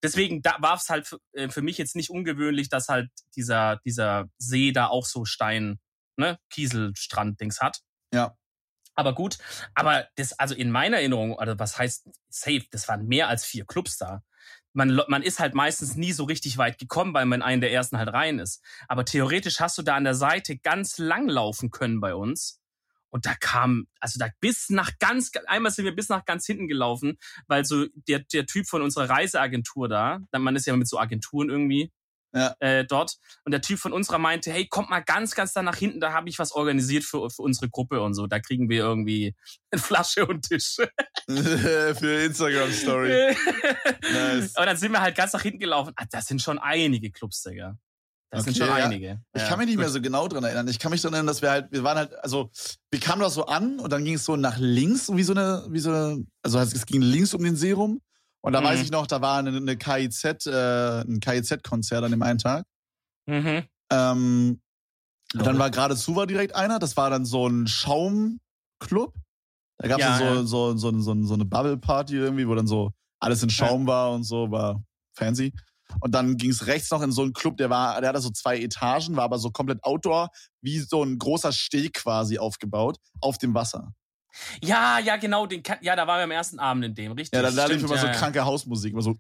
deswegen war es halt für mich jetzt nicht ungewöhnlich, dass halt dieser See da auch so Stein, ne, Kieselstrand-Dings hat. Ja. Aber gut, aber das, also in meiner Erinnerung, also was heißt safe, das waren mehr als 4 Clubs da. Man ist halt meistens nie so richtig weit gekommen, weil man in einen der ersten halt rein ist. Aber theoretisch hast du da an der Seite ganz lang laufen können bei uns. Und da kam, also da einmal sind wir bis nach ganz hinten gelaufen, weil so der Typ von unserer Reiseagentur da, man ist ja mit so Agenturen irgendwie, dort. Und der Typ von unserer meinte, hey, kommt mal ganz da nach hinten, da habe ich was organisiert für unsere Gruppe und so. Da kriegen wir irgendwie eine Flasche und Tisch. Für Instagram-Story. Nice. Und dann sind wir halt ganz nach hinten gelaufen. Das sind schon einige Clubs, Digga. Das sind schon einige. Ich kann mich nicht mehr so genau dran erinnern. Ich kann mich daran erinnern, dass wir kamen da so an und dann ging es so nach links, also es ging links um den See rum. Und da weiß ich noch, da war ein KIZ-Konzert an dem einen Tag. Und dann war geradezu direkt einer, das war dann so ein Schaumclub. Da gab es so eine Bubble-Party irgendwie, wo dann so alles in Schaum war und so, war fancy. Und dann ging es rechts noch in so einen Club, der hatte so 2 Etagen, war aber so komplett Outdoor, wie so ein großer Steg quasi aufgebaut, auf dem Wasser. Ja, genau, da waren wir am ersten Abend in dem, richtig. Ja, da lief immer so kranke Hausmusik, immer so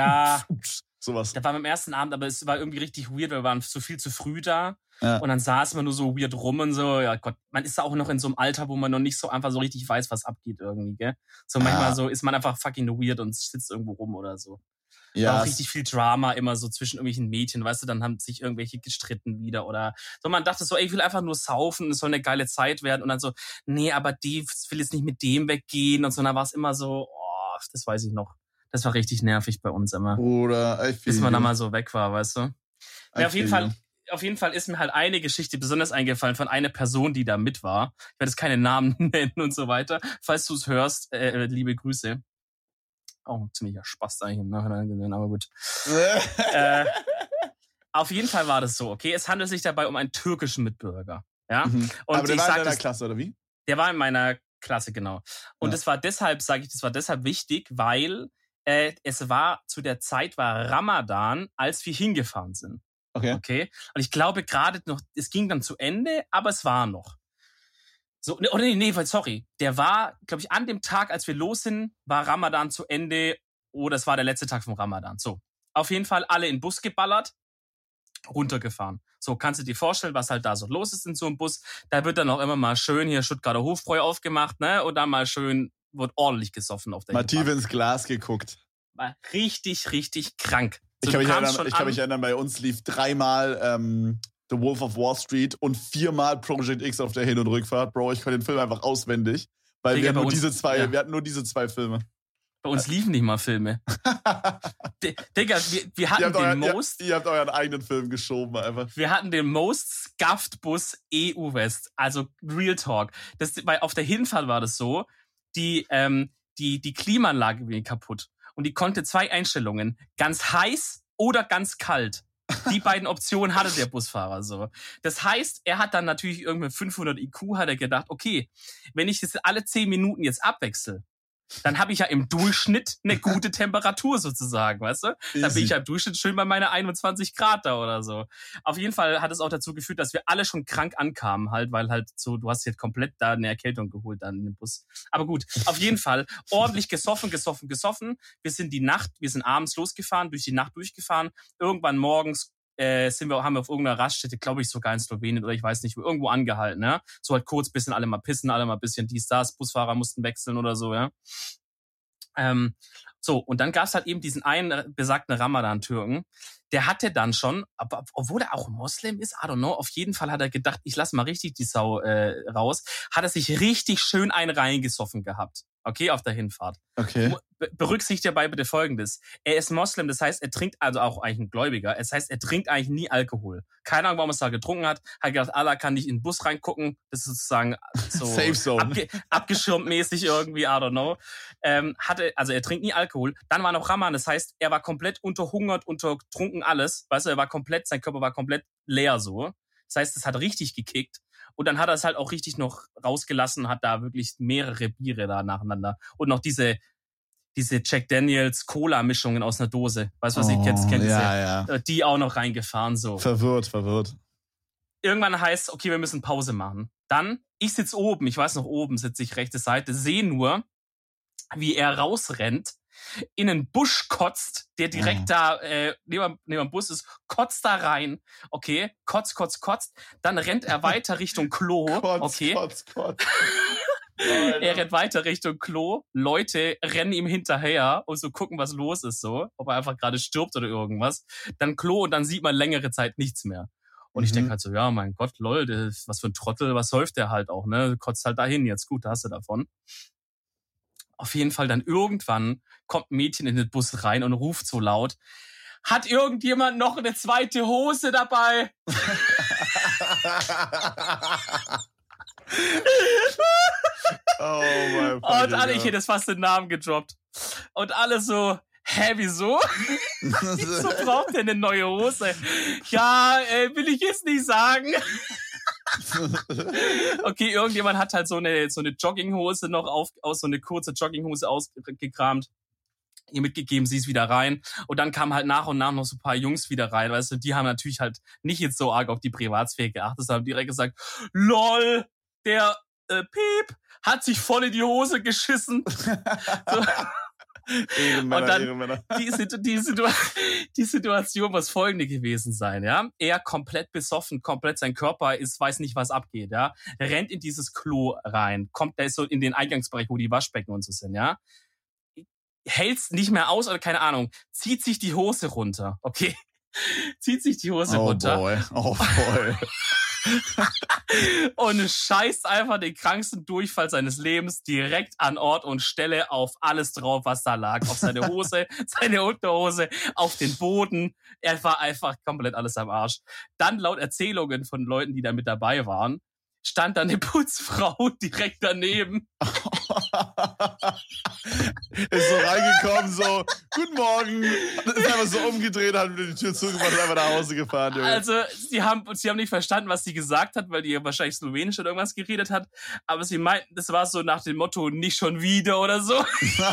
sowas. Da waren wir am ersten Abend, aber es war irgendwie richtig weird, weil wir waren so viel zu früh da. Ja. Und dann saß man nur so weird rum und so, ja Gott, man ist da auch noch in so einem Alter, wo man noch nicht so einfach so richtig weiß, was abgeht irgendwie, gell? So manchmal so ist man einfach fucking weird und sitzt irgendwo rum oder so. Ja. War auch richtig viel Drama immer so zwischen irgendwelchen Mädchen, weißt du, dann haben sich irgendwelche gestritten wieder oder so. Man dachte so, ey, ich will einfach nur saufen, es soll eine geile Zeit werden und dann so, nee, aber die will jetzt nicht mit dem weggehen und so. Dann war es immer so, das weiß ich noch. Das war richtig nervig bei uns immer. Bis man da mal so weg war, weißt du. Ja, auf jeden Fall ist mir halt eine Geschichte besonders eingefallen von einer Person, die da mit war. Ich werde jetzt keine Namen nennen und so weiter. Falls du es hörst, liebe Grüße. Auch ein ziemlicher Spaß eigentlich im Nachhinein gesehen, aber gut. Auf jeden Fall war das so, okay? Es handelt sich dabei um einen türkischen Mitbürger. Ja? Und aber der war in deiner Klasse, oder wie? Der war in meiner Klasse, genau. Und das war deshalb, wichtig, weil es war, zu der Zeit war Ramadan, als wir hingefahren sind. Okay? Und ich glaube gerade noch, es ging dann zu Ende, aber es war noch. So, sorry. Der war, glaube ich, an dem Tag, als wir los sind, war Ramadan zu Ende. Das war der letzte Tag vom Ramadan. So, auf jeden Fall alle in den Bus geballert, runtergefahren. So, kannst du dir vorstellen, was halt da so los ist in so einem Bus. Da wird dann auch immer mal schön hier Stuttgarter Hofbräu aufgemacht, ne? Und dann mal schön, wird ordentlich gesoffen auf der Mal tief ins Glas geguckt. War richtig, richtig krank. So, ich kann mich erinnern, bei uns lief 3-mal The Wolf of Wall Street und 4-mal Project X auf der Hin- und Rückfahrt. Bro, ich konnte den Film einfach auswendig, weil wir hatten nur diese 2 Filme. Bei uns liefen nicht mal Filme. Digga, wir hatten den Most... Ihr habt euren eigenen Film geschoben einfach. Wir hatten den Most Scuffed Bus EU-West. Also Real Talk. Weil auf der Hinfahrt war das so, die Klimaanlage ging kaputt. Und die konnte 2 Einstellungen. Ganz heiß oder ganz kalt. Die beiden Optionen hatte der Busfahrer so. Das heißt, er hat dann natürlich irgendwie 500 IQ, hat er gedacht, okay, wenn ich das alle 10 Minuten jetzt abwechsel, dann habe ich ja im Durchschnitt eine gute Temperatur sozusagen, weißt du? Dann bin ich ja im Durchschnitt schön bei meiner 21 Grad da oder so. Auf jeden Fall hat es auch dazu geführt, dass wir alle schon krank ankamen halt, weil halt so, du hast jetzt komplett da eine Erkältung geholt dann in dem Bus. Aber gut, auf jeden Fall ordentlich gesoffen. Wir sind abends losgefahren, durch die Nacht durchgefahren. Irgendwann morgens haben wir auf irgendeiner Raststätte, glaube ich sogar in Slowenien oder ich weiß nicht, irgendwo angehalten, ja. So halt kurz bisschen alle mal pissen, alle mal bisschen dies, das, Busfahrer mussten wechseln oder so, ja. So, und dann gab's halt eben diesen einen besagten Ramadan-Türken, der hatte dann schon, obwohl er auch Moslem ist, I don't know, auf jeden Fall hat er gedacht, ich lass mal richtig die Sau raus, hat er sich richtig schön einen reingesoffen gehabt. Okay, auf der Hinfahrt. Okay. Berücksichtigt dabei bitte Folgendes. Er ist Moslem, das heißt, er trinkt, also auch eigentlich ein Gläubiger, das heißt, er trinkt eigentlich nie Alkohol. Keine Ahnung, warum er es da getrunken hat. Hat gedacht, Allah kann nicht in den Bus reingucken. Das ist sozusagen so Safe Zone. Abgeschirmt mäßig irgendwie, I don't know. Also er trinkt nie Alkohol. Dann war noch Ramadan, das heißt, er war komplett unterhungert, untertrunken, alles. Weißt du, sein Körper war komplett leer so. Das heißt, es hat richtig gekickt. Und dann hat er es halt auch richtig noch rausgelassen, hat da wirklich mehrere Biere da nacheinander. Und noch diese diese Jack Daniels Cola-Mischungen aus einer Dose. Weißt du, was ich kennst? Ja. Die auch noch reingefahren, so. Verwirrt. Irgendwann heißt, okay, wir müssen Pause machen. Dann, ich sitze oben, ich weiß noch, oben sitze ich rechte Seite, sehe nur, wie er rausrennt, in einen Busch kotzt, der direkt da neben dem Bus ist, kotzt da rein, okay, kotzt, dann rennt er weiter Richtung Klo, okay. Kotz. Er rennt weiter Richtung Klo, Leute rennen ihm hinterher und so gucken, was los ist, so, ob er einfach gerade stirbt oder irgendwas. Dann Klo und dann sieht man längere Zeit nichts mehr. Und ich denke halt so, ja, mein Gott, lol, was für ein Trottel, was säuft der halt auch, ne? Kotzt halt dahin, jetzt gut, da hast du davon. Auf jeden Fall dann irgendwann kommt ein Mädchen in den Bus rein und ruft so laut, hat irgendjemand noch eine zweite Hose dabei? Oh mein Und alle, ich hätte jetzt fast den Namen gedroppt. Und alle so, hä, wieso? Wieso braucht der eine neue Hose? Ja, will ich jetzt nicht sagen. Okay, irgendjemand hat halt so eine Jogginghose noch aus so eine kurze Jogginghose ausgekramt, ihr mitgegeben, sie ist wieder rein. Und dann kamen halt nach und nach noch so ein paar Jungs wieder rein, weißt du, die haben natürlich halt nicht jetzt so arg auf die Privatsphäre geachtet, sondern direkt gesagt, lol, der Piep hat sich voll in die Hose geschissen. So. Ehrenmänner. Die Situation muss folgende gewesen sein, ja. Er komplett besoffen, komplett sein Körper weiß nicht, was abgeht, ja. Er rennt in dieses Klo rein, der ist so in den Eingangsbereich, wo die Waschbecken und so sind, ja. Hält's nicht mehr aus oder keine Ahnung, zieht sich die Hose runter, okay. Zieht sich die Hose runter. Oh boy. Und scheißt einfach den kranksten Durchfall seines Lebens direkt an Ort und Stelle auf alles drauf, was da lag. Auf seine Hose, seine Unterhose, auf den Boden. Er war einfach komplett alles am Arsch. Dann laut Erzählungen von Leuten, die da mit dabei waren, stand da eine Putzfrau direkt daneben. Ist so reingekommen, so, guten Morgen. Ist einfach so umgedreht, hat wieder die Tür zugemacht und einfach nach Hause gefahren. Junge. Also, sie haben nicht verstanden, was sie gesagt hat, weil die wahrscheinlich Slowenisch oder irgendwas geredet hat. Aber sie meinten, das war so nach dem Motto, nicht schon wieder oder so.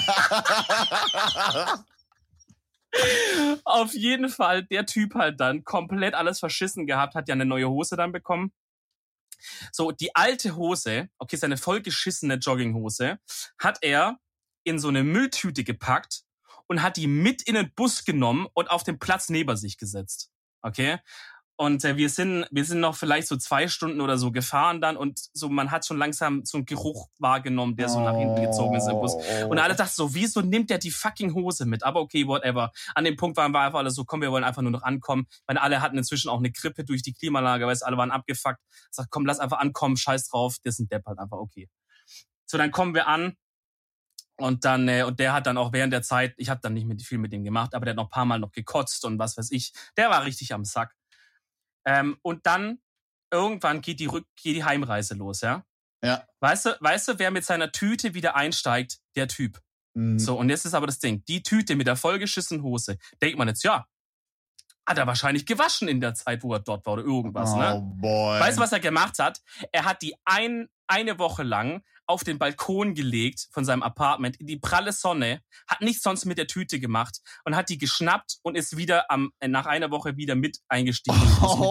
Auf jeden Fall, der Typ halt dann komplett alles verschissen gehabt, hat ja eine neue Hose dann bekommen. So, die alte Hose, okay, seine vollgeschissene Jogginghose, hat er in so eine Mülltüte gepackt und hat die mit in den Bus genommen und auf den Platz neben sich gesetzt. Okay? Und wir sind noch vielleicht so 2 Stunden oder so gefahren dann und so, man hat schon langsam so einen Geruch wahrgenommen, der so nach hinten gezogen ist im Bus. Und alle dachten so, wieso nimmt der die fucking Hose mit? Aber okay, whatever. An dem Punkt waren wir einfach alle so, komm, wir wollen einfach nur noch ankommen. Weil alle hatten inzwischen auch eine Grippe durch die Klimaanlage, weil alle waren abgefuckt. Sag, komm, lass einfach ankommen, scheiß drauf, das ist ein Depp halt einfach, okay. So, dann kommen wir an. Und dann, und der hat dann auch während der Zeit, ich habe dann nicht viel mit dem gemacht, aber der hat noch ein paar Mal noch gekotzt und was weiß ich. Der war richtig am Sack. Und dann irgendwann geht die Heimreise los, ja? Ja. Weißt du, wer mit seiner Tüte wieder einsteigt? Der Typ. So, und jetzt ist aber das Ding. Die Tüte mit der vollgeschissenen Hose, denkt man jetzt, ja, hat er wahrscheinlich gewaschen in der Zeit, wo er dort war oder irgendwas, ne? Oh boy. Weißt du, was er gemacht hat? Er hat die eine Woche lang auf den Balkon gelegt von seinem Apartment in die pralle Sonne, hat nichts sonst mit der Tüte gemacht und hat die geschnappt und ist wieder nach einer Woche wieder mit eingestiegen.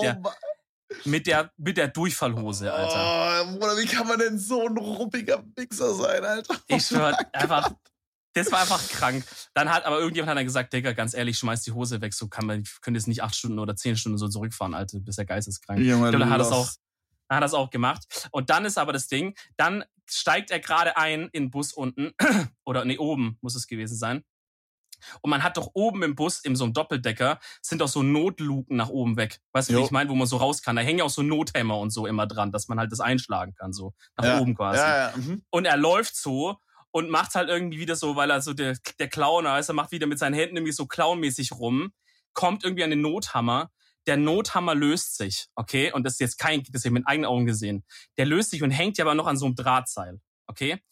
Mit der Durchfallhose, Alter. Oh, Bruder, wie kann man denn so ein ruppiger Wichser sein, Alter? Ich schwör, einfach, das war einfach krank. Dann hat aber irgendjemand gesagt, Digga, ganz ehrlich, schmeiß die Hose weg, so können jetzt nicht 8 Stunden oder 10 Stunden so zurückfahren, Alter, du bist ja geisteskrank. Junge, dann hat er das auch gemacht. Und dann ist aber das Ding, dann steigt er gerade ein in den Bus unten, oder nee, oben muss es gewesen sein. Und man hat doch oben im Bus, in so einem Doppeldecker, sind doch so Notluken nach oben weg. Weißt du, wie ich meine, wo man so raus kann? Da hängen ja auch so Nothämmer und so immer dran, dass man halt das einschlagen kann, so nach oben quasi. Ja. Und er läuft so und macht halt irgendwie wieder so, weil er so der Clown ist, er macht wieder mit seinen Händen irgendwie so clownmäßig rum, kommt irgendwie an den Nothammer. Der Nothammer löst sich, okay? Und das ist jetzt das habe ich mit eigenen Augen gesehen. Der löst sich und hängt ja aber noch an so einem Drahtseil, okay?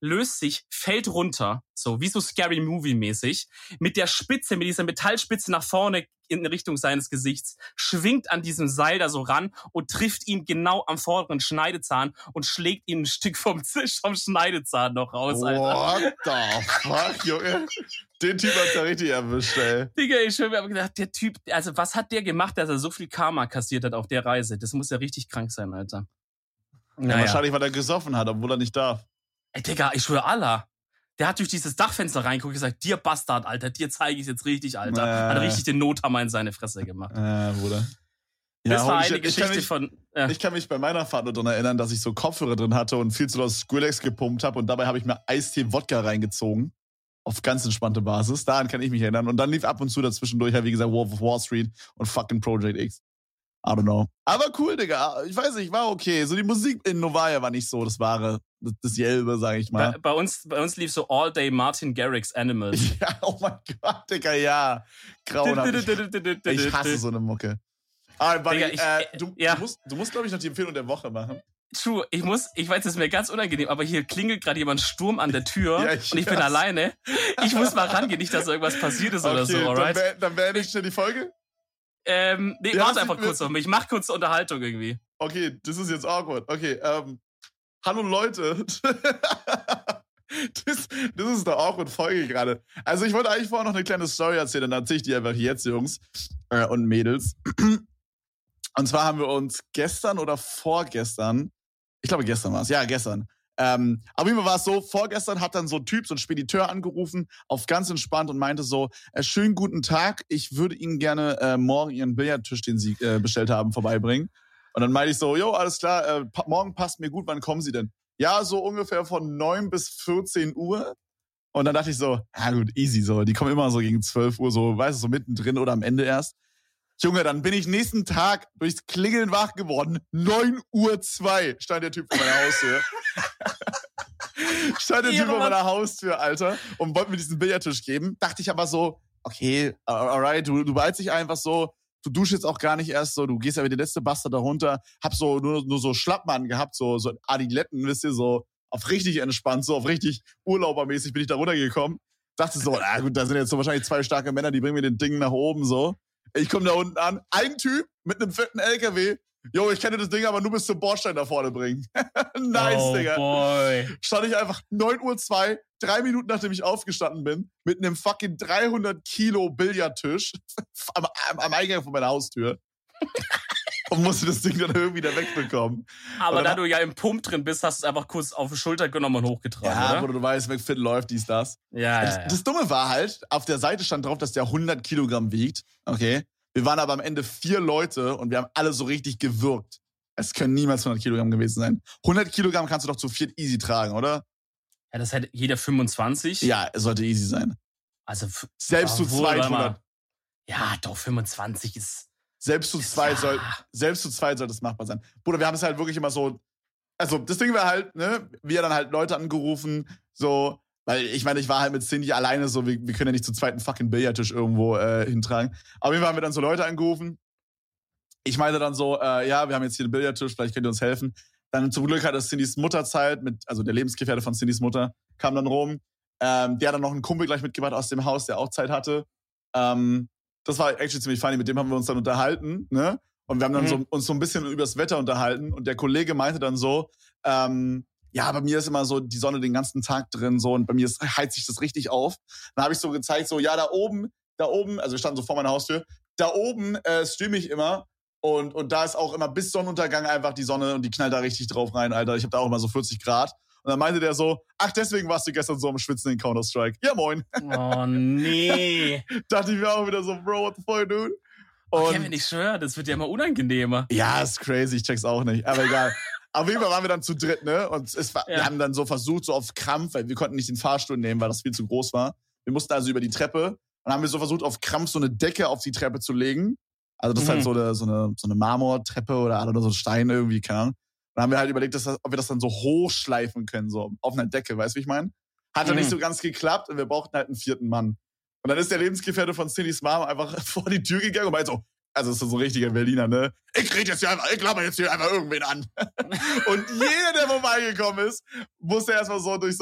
löst sich, fällt runter, so wie so Scary Movie mäßig, mit der Spitze, mit dieser Metallspitze nach vorne in Richtung seines Gesichts, schwingt an diesem Seil da so ran und trifft ihn genau am vorderen Schneidezahn und schlägt ihm ein Stück vom Schneidezahn noch raus, Alter. What the fuck, Junge? Den Typ hat's ja richtig erwischt, ey. Digga, ich schwöre, mir aber gedacht, der Typ, also was hat der gemacht, dass er so viel Karma kassiert hat auf der Reise? Das muss ja richtig krank sein, Alter. Ja, wahrscheinlich, weil er gesoffen hat, obwohl er nicht darf. Ey, Digga, ich schwöre Allah. Der hat durch dieses Dachfenster reingeguckt und gesagt, dir Bastard, Alter, dir zeige ich jetzt richtig, Alter. Hat richtig den Nothammer in seine Fresse gemacht. Bruder. Ja, das war eine Geschichte von... Ja. Ich kann mich bei meiner Fahrt nur daran erinnern, dass ich so Kopfhörer drin hatte und viel zu laut Skrillex gepumpt habe und dabei habe ich mir Eistee-Wodka reingezogen. Auf ganz entspannte Basis. Daran kann ich mich erinnern. Und dann lief ab und zu dazwischendurch, wie gesagt, Wolf of Wall Street und fucking Project X. I don't know. Aber cool, Digga. Ich weiß nicht, war okay. So die Musik in Novaya war nicht so das Wahre, das Gelbe, sag ich mal. Bei uns lief so All Day Martin Garrix Animals. Ja, oh mein Gott, Digga, ja. Grauenhaft. Ich hasse so eine Mucke. Aber Digga, du musst, glaube ich, noch die Empfehlung der Woche machen. True, ich weiß, das ist mir ganz unangenehm, aber hier klingelt gerade jemand Sturm an der Tür und ich bin alleine. Ich muss mal rangehen, nicht, dass irgendwas passiert ist oder so, alright? Dann beende ich schnell die Folge? Nee, warte einfach kurz auf mich. Ich mach kurz Unterhaltung irgendwie. Okay, das ist jetzt awkward. Okay, hallo Leute. Das ist eine awkward Folge gerade. Also ich wollte eigentlich vorher noch eine kleine Story erzählen, dann erzähle ich die einfach jetzt, Jungs und Mädels. Und zwar haben wir uns gestern oder vorgestern, ich glaube gestern war es, ja gestern, aber immer war es so, vorgestern hat dann so ein Typ, so ein Spediteur angerufen, auf ganz entspannt und meinte so, schönen guten Tag, ich würde Ihnen gerne morgen Ihren Billardtisch, den Sie bestellt haben, vorbeibringen. Und dann meinte ich so, jo, alles klar, morgen passt mir gut, wann kommen Sie denn? Ja, so ungefähr von 9 bis 14 Uhr. Und dann dachte ich so, gut, easy, so, die kommen immer so gegen 12 Uhr, so, weißt du, so mittendrin oder am Ende erst. Junge, dann bin ich nächsten Tag durchs Klingeln wach geworden. 9:02 Uhr stand der Typ vor meiner Haustür. Alter, und wollte mir diesen Billardtisch geben. Dachte ich aber so, okay, alright, du beeilst dich einfach so. Du duschst jetzt auch gar nicht erst so. Du gehst ja wie der letzte Bastard da runter. Hab so nur so Schlappmann gehabt, so Adiletten, wisst ihr, so auf richtig entspannt, so auf richtig urlaubermäßig bin ich da runtergekommen. Dachte so, gut, da sind jetzt so wahrscheinlich 2 starke Männer, die bringen mir den Ding nach oben, so. Ich komme da unten an, ein Typ mit einem fetten LKW. Jo, ich kann dir das Ding aber nur bis zum Bordstein da vorne bringen. Nice, Digga. Boy. Stand ich einfach 9:02 Uhr, 3 Minuten nachdem ich aufgestanden bin, mit einem fucking 300 Kilo Billardtisch am Eingang von meiner Haustür. Und musste das Ding dann irgendwie da wegbekommen. Aber da du ja im Pump drin bist, hast du es einfach kurz auf die Schulter genommen und hochgetragen, ja, oder? Wo du weißt, McFit läuft, dies, das. Ja. Das Dumme war halt, auf der Seite stand drauf, dass der 100 Kilogramm wiegt. Okay. Wir waren aber am Ende 4 Leute und wir haben alle so richtig gewürgt. Es können niemals 100 Kilogramm gewesen sein. 100 Kilogramm kannst du doch zu 4 easy tragen, oder? Ja, das hätte jeder 25. Ja, es sollte easy sein. Also selbst zu 200. Ja, doch, 25 ist... Selbst zu zweit soll das machbar sein. Bruder, wir haben es halt wirklich immer so, also das Ding war halt, ne, wir dann halt Leute angerufen, so, weil ich meine, ich war halt mit Cindy alleine so, wir können ja nicht zu zweit einen fucking Billardtisch irgendwo hintragen. Auf jeden Fall haben wir dann so Leute angerufen. Ich meinte dann so, ja, wir haben jetzt hier einen Billardtisch, vielleicht könnt ihr uns helfen. Dann zum Glück hatte Cindys Mutter Zeit, also der Lebensgefährte von Cindys Mutter, kam dann rum. Der hat dann noch einen Kumpel gleich mitgebracht aus dem Haus, der auch Zeit hatte. Das war actually ziemlich funny, mit dem haben wir uns dann unterhalten, ne? Und wir haben dann uns so ein bisschen über das Wetter unterhalten und der Kollege meinte dann so, ja, bei mir ist immer so die Sonne den ganzen Tag drin so und bei mir heizt sich das richtig auf. Dann habe ich so gezeigt, so ja, da oben, also wir standen so vor meiner Haustür, da oben streame ich immer und da ist auch immer bis Sonnenuntergang einfach die Sonne und die knallt da richtig drauf rein, Alter. Ich habe da auch immer so 40 Grad. Und dann meinte der so, ach, deswegen warst du gestern so am Schwitzen in Counter-Strike. Ja, moin. Oh, nee. Dachte ich mir auch wieder so, Bro, what the fuck, dude? Und Kevin, ich schwöre, das wird ja immer unangenehmer. Ja, ist crazy, ich check's auch nicht. Aber egal. Auf jeden Fall waren wir dann zu dritt, ne? Und wir haben dann so versucht, so auf Krampf, weil wir konnten nicht den Fahrstuhl nehmen, weil das viel zu groß war. Wir mussten also über die Treppe. Und haben wir so versucht, auf Krampf so eine Decke auf die Treppe zu legen. Also das ist halt so eine Marmortreppe oder so ein Stein irgendwie, keine Ahnung. Dann haben wir halt überlegt, ob wir das dann so hochschleifen können, so auf einer Decke, weißt du, wie ich meine? Hat dann nicht so ganz geklappt und wir brauchten halt einen 4. Mann. Und dann ist der Lebensgefährte von Cindys Mom einfach vor die Tür gegangen und meinte so, also das ist so ein richtiger Berliner, ne? Ich laber jetzt hier einfach irgendwen an. Und jeder, der vorbeigekommen ist, musste erstmal so durch so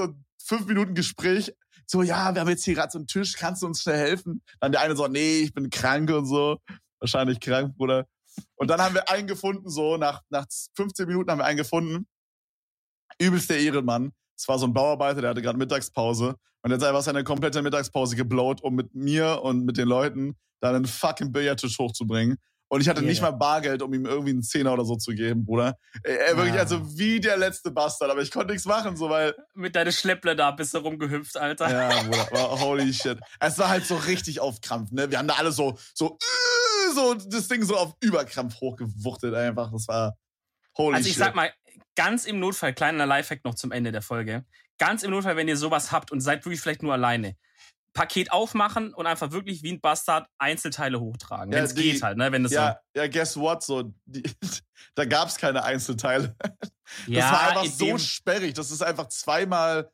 5 Minuten Gespräch. So, ja, wir haben jetzt hier gerade so einen Tisch, kannst du uns schnell helfen? Dann der eine so, nee, ich bin krank und so. Wahrscheinlich krank, Bruder. Und dann haben wir einen gefunden, so, nach 15 Minuten haben wir einen gefunden. Übelst der Ehrenmann. Es war so ein Bauarbeiter, der hatte gerade Mittagspause. Und jetzt einfach seine komplette Mittagspause geblowt, um mit mir und mit den Leuten da einen fucking Billardtisch hochzubringen. Und ich hatte nicht mal Bargeld, um ihm irgendwie einen Zehner oder so zu geben, Bruder. Er wirklich, also wie der letzte Bastard. Aber ich konnte nichts machen, so, weil... Mit deinen Schlepple da bist du rumgehüpft, Alter. Ja, Bruder, aber holy shit. Es war halt so richtig auf Krampf, ne? Wir haben da alle so das Ding so auf Überkrampf hochgewuchtet einfach. Das war holy shit. Also ich sag mal, ganz im Notfall, kleiner Lifehack noch zum Ende der Folge. Ganz im Notfall, wenn ihr sowas habt und seid wirklich vielleicht nur alleine. Paket aufmachen und einfach wirklich wie ein Bastard Einzelteile hochtragen. Wenn es geht halt, ne? Wenn das ja, guess what? So, da gab's keine Einzelteile. Ja, das war einfach so sperrig. Das ist einfach 2 Meter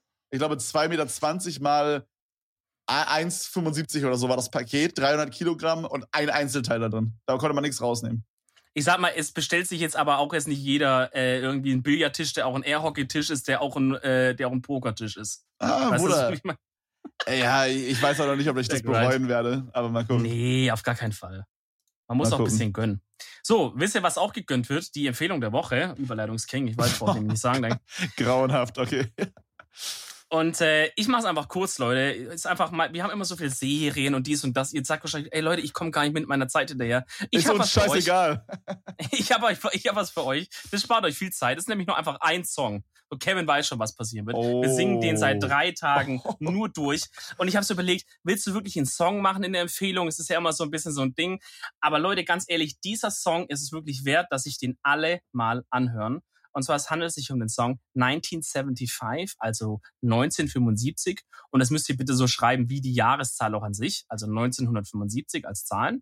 mal 1,75 oder so war das Paket. 300 Kilogramm und ein Einzelteil da drin. Da konnte man nichts rausnehmen. Ich sag mal, es bestellt sich jetzt aber auch jetzt nicht jeder irgendwie einen Billardtisch, der auch ein Airhockey-Tisch ist, der auch ein Pokertisch ist. Ah, Bruder. Ja, ich weiß auch noch nicht, ob ich das bereuen werde, aber mal gucken. Nee, auf gar keinen Fall. Man muss auch ein bisschen gönnen. So, wisst ihr, was auch gegönnt wird? Die Empfehlung der Woche. Überleitungsking, ich weiß, brauche ich nicht sagen. Grauenhaft, okay. Und ich mach's einfach kurz, Leute. Ist einfach mal, wir haben immer so viele Serien und dies und das. Ihr sagt wahrscheinlich, ey Leute, ich komme gar nicht mit meiner Zeit hinterher. Ist uns scheißegal. Ich hab was für euch. Das spart euch viel Zeit. Das ist nämlich nur einfach ein Song. Und Kevin weiß schon, was passieren wird. Wir singen den seit 3 Tagen nur durch. Und ich habe so überlegt, willst du wirklich einen Song machen in der Empfehlung? Es ist ja immer so ein bisschen so ein Ding. Aber Leute, ganz ehrlich, dieser Song ist es wirklich wert, dass sich den alle mal anhören. Und zwar, es handelt sich um den Song 1975, also 1975. Und das müsst ihr bitte so schreiben wie die Jahreszahl auch an sich, also 1975 als Zahlen,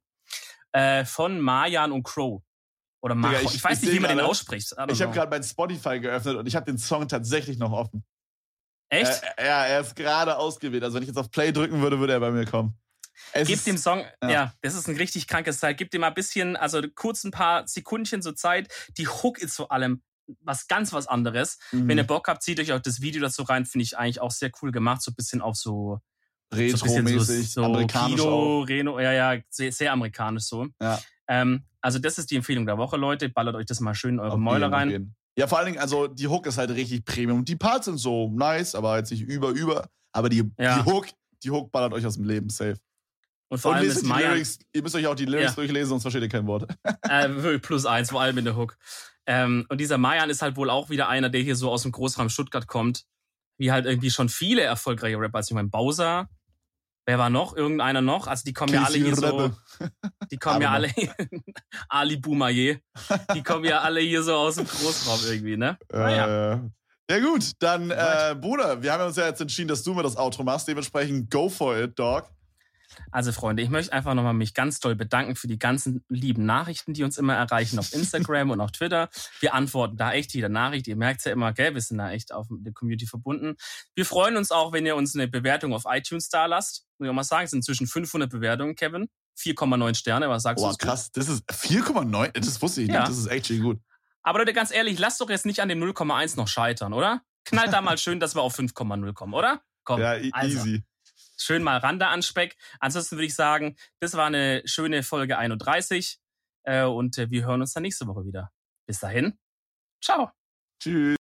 von Marjan und Crow. Oder Marjan, ich weiß nicht, wie man den ausspricht. Ich habe gerade mein Spotify geöffnet und ich habe den Song tatsächlich noch offen. Echt? Er ist gerade ausgewählt. Also wenn ich jetzt auf Play drücken würde, würde er bei mir kommen. Gib dem Song, ja, das ist ein richtig krankes Teil. Gib dem mal ein bisschen, also kurz ein paar Sekundchen so Zeit. Die Hook ist vor allem was anderes. Wenn ihr Bock habt, zieht euch auch das Video dazu rein. Finde ich eigentlich auch sehr cool gemacht. So ein bisschen auf so Retro-mäßig, so amerikanisch Kino, auch. Reno, ja, sehr amerikanisch so. Ja. Also das ist die Empfehlung der Woche, Leute. Ballert euch das mal schön in eure Mäuler rein. Ja, vor allen Dingen, also die Hook ist halt richtig Premium. Die Parts sind so nice, aber jetzt nicht über. Aber die Hook ballert euch aus dem Leben, safe. Und vor allem ist ihr müsst euch auch die Lyrics durchlesen, sonst versteht ihr kein Wort. +1, vor allem in der Hook. Und dieser Marjan ist halt wohl auch wieder einer, der hier so aus dem Großraum Stuttgart kommt. Wie halt irgendwie schon viele erfolgreiche Rapper. Also ich meine, Bowser, wer war noch? Irgendeiner noch? Also die kommen ja alle hier so... Die kommen ja alle... Ali Boumaier. Die kommen ja alle hier so aus dem Großraum irgendwie, ne? Ja gut, dann Bruder, wir haben uns ja jetzt entschieden, dass du mir das Outro machst. Dementsprechend go for it, Dog. Also Freunde, ich möchte einfach nochmal mich ganz doll bedanken für die ganzen lieben Nachrichten, die uns immer erreichen auf Instagram und auf Twitter. Wir antworten da echt jede Nachricht. Ihr merkt es ja immer, gell, wir sind da echt auf der Community verbunden. Wir freuen uns auch, wenn ihr uns eine Bewertung auf iTunes da lasst. Muss ich auch mal sagen, es sind inzwischen 500 Bewertungen, Kevin. 4,9 Sterne, was sagst du? Boah, krass, das ist 4,9? Das wusste ich nicht, das ist echt gut. Aber Leute, ganz ehrlich, lasst doch jetzt nicht an dem 0,1 noch scheitern, oder? Knallt da mal schön, dass wir auf 5,0 kommen, oder? Komm, ja, easy. Schön mal Rande an Speck. Ansonsten würde ich sagen, das war eine schöne Folge 31 und wir hören uns dann nächste Woche wieder. Bis dahin, ciao. Tschüss.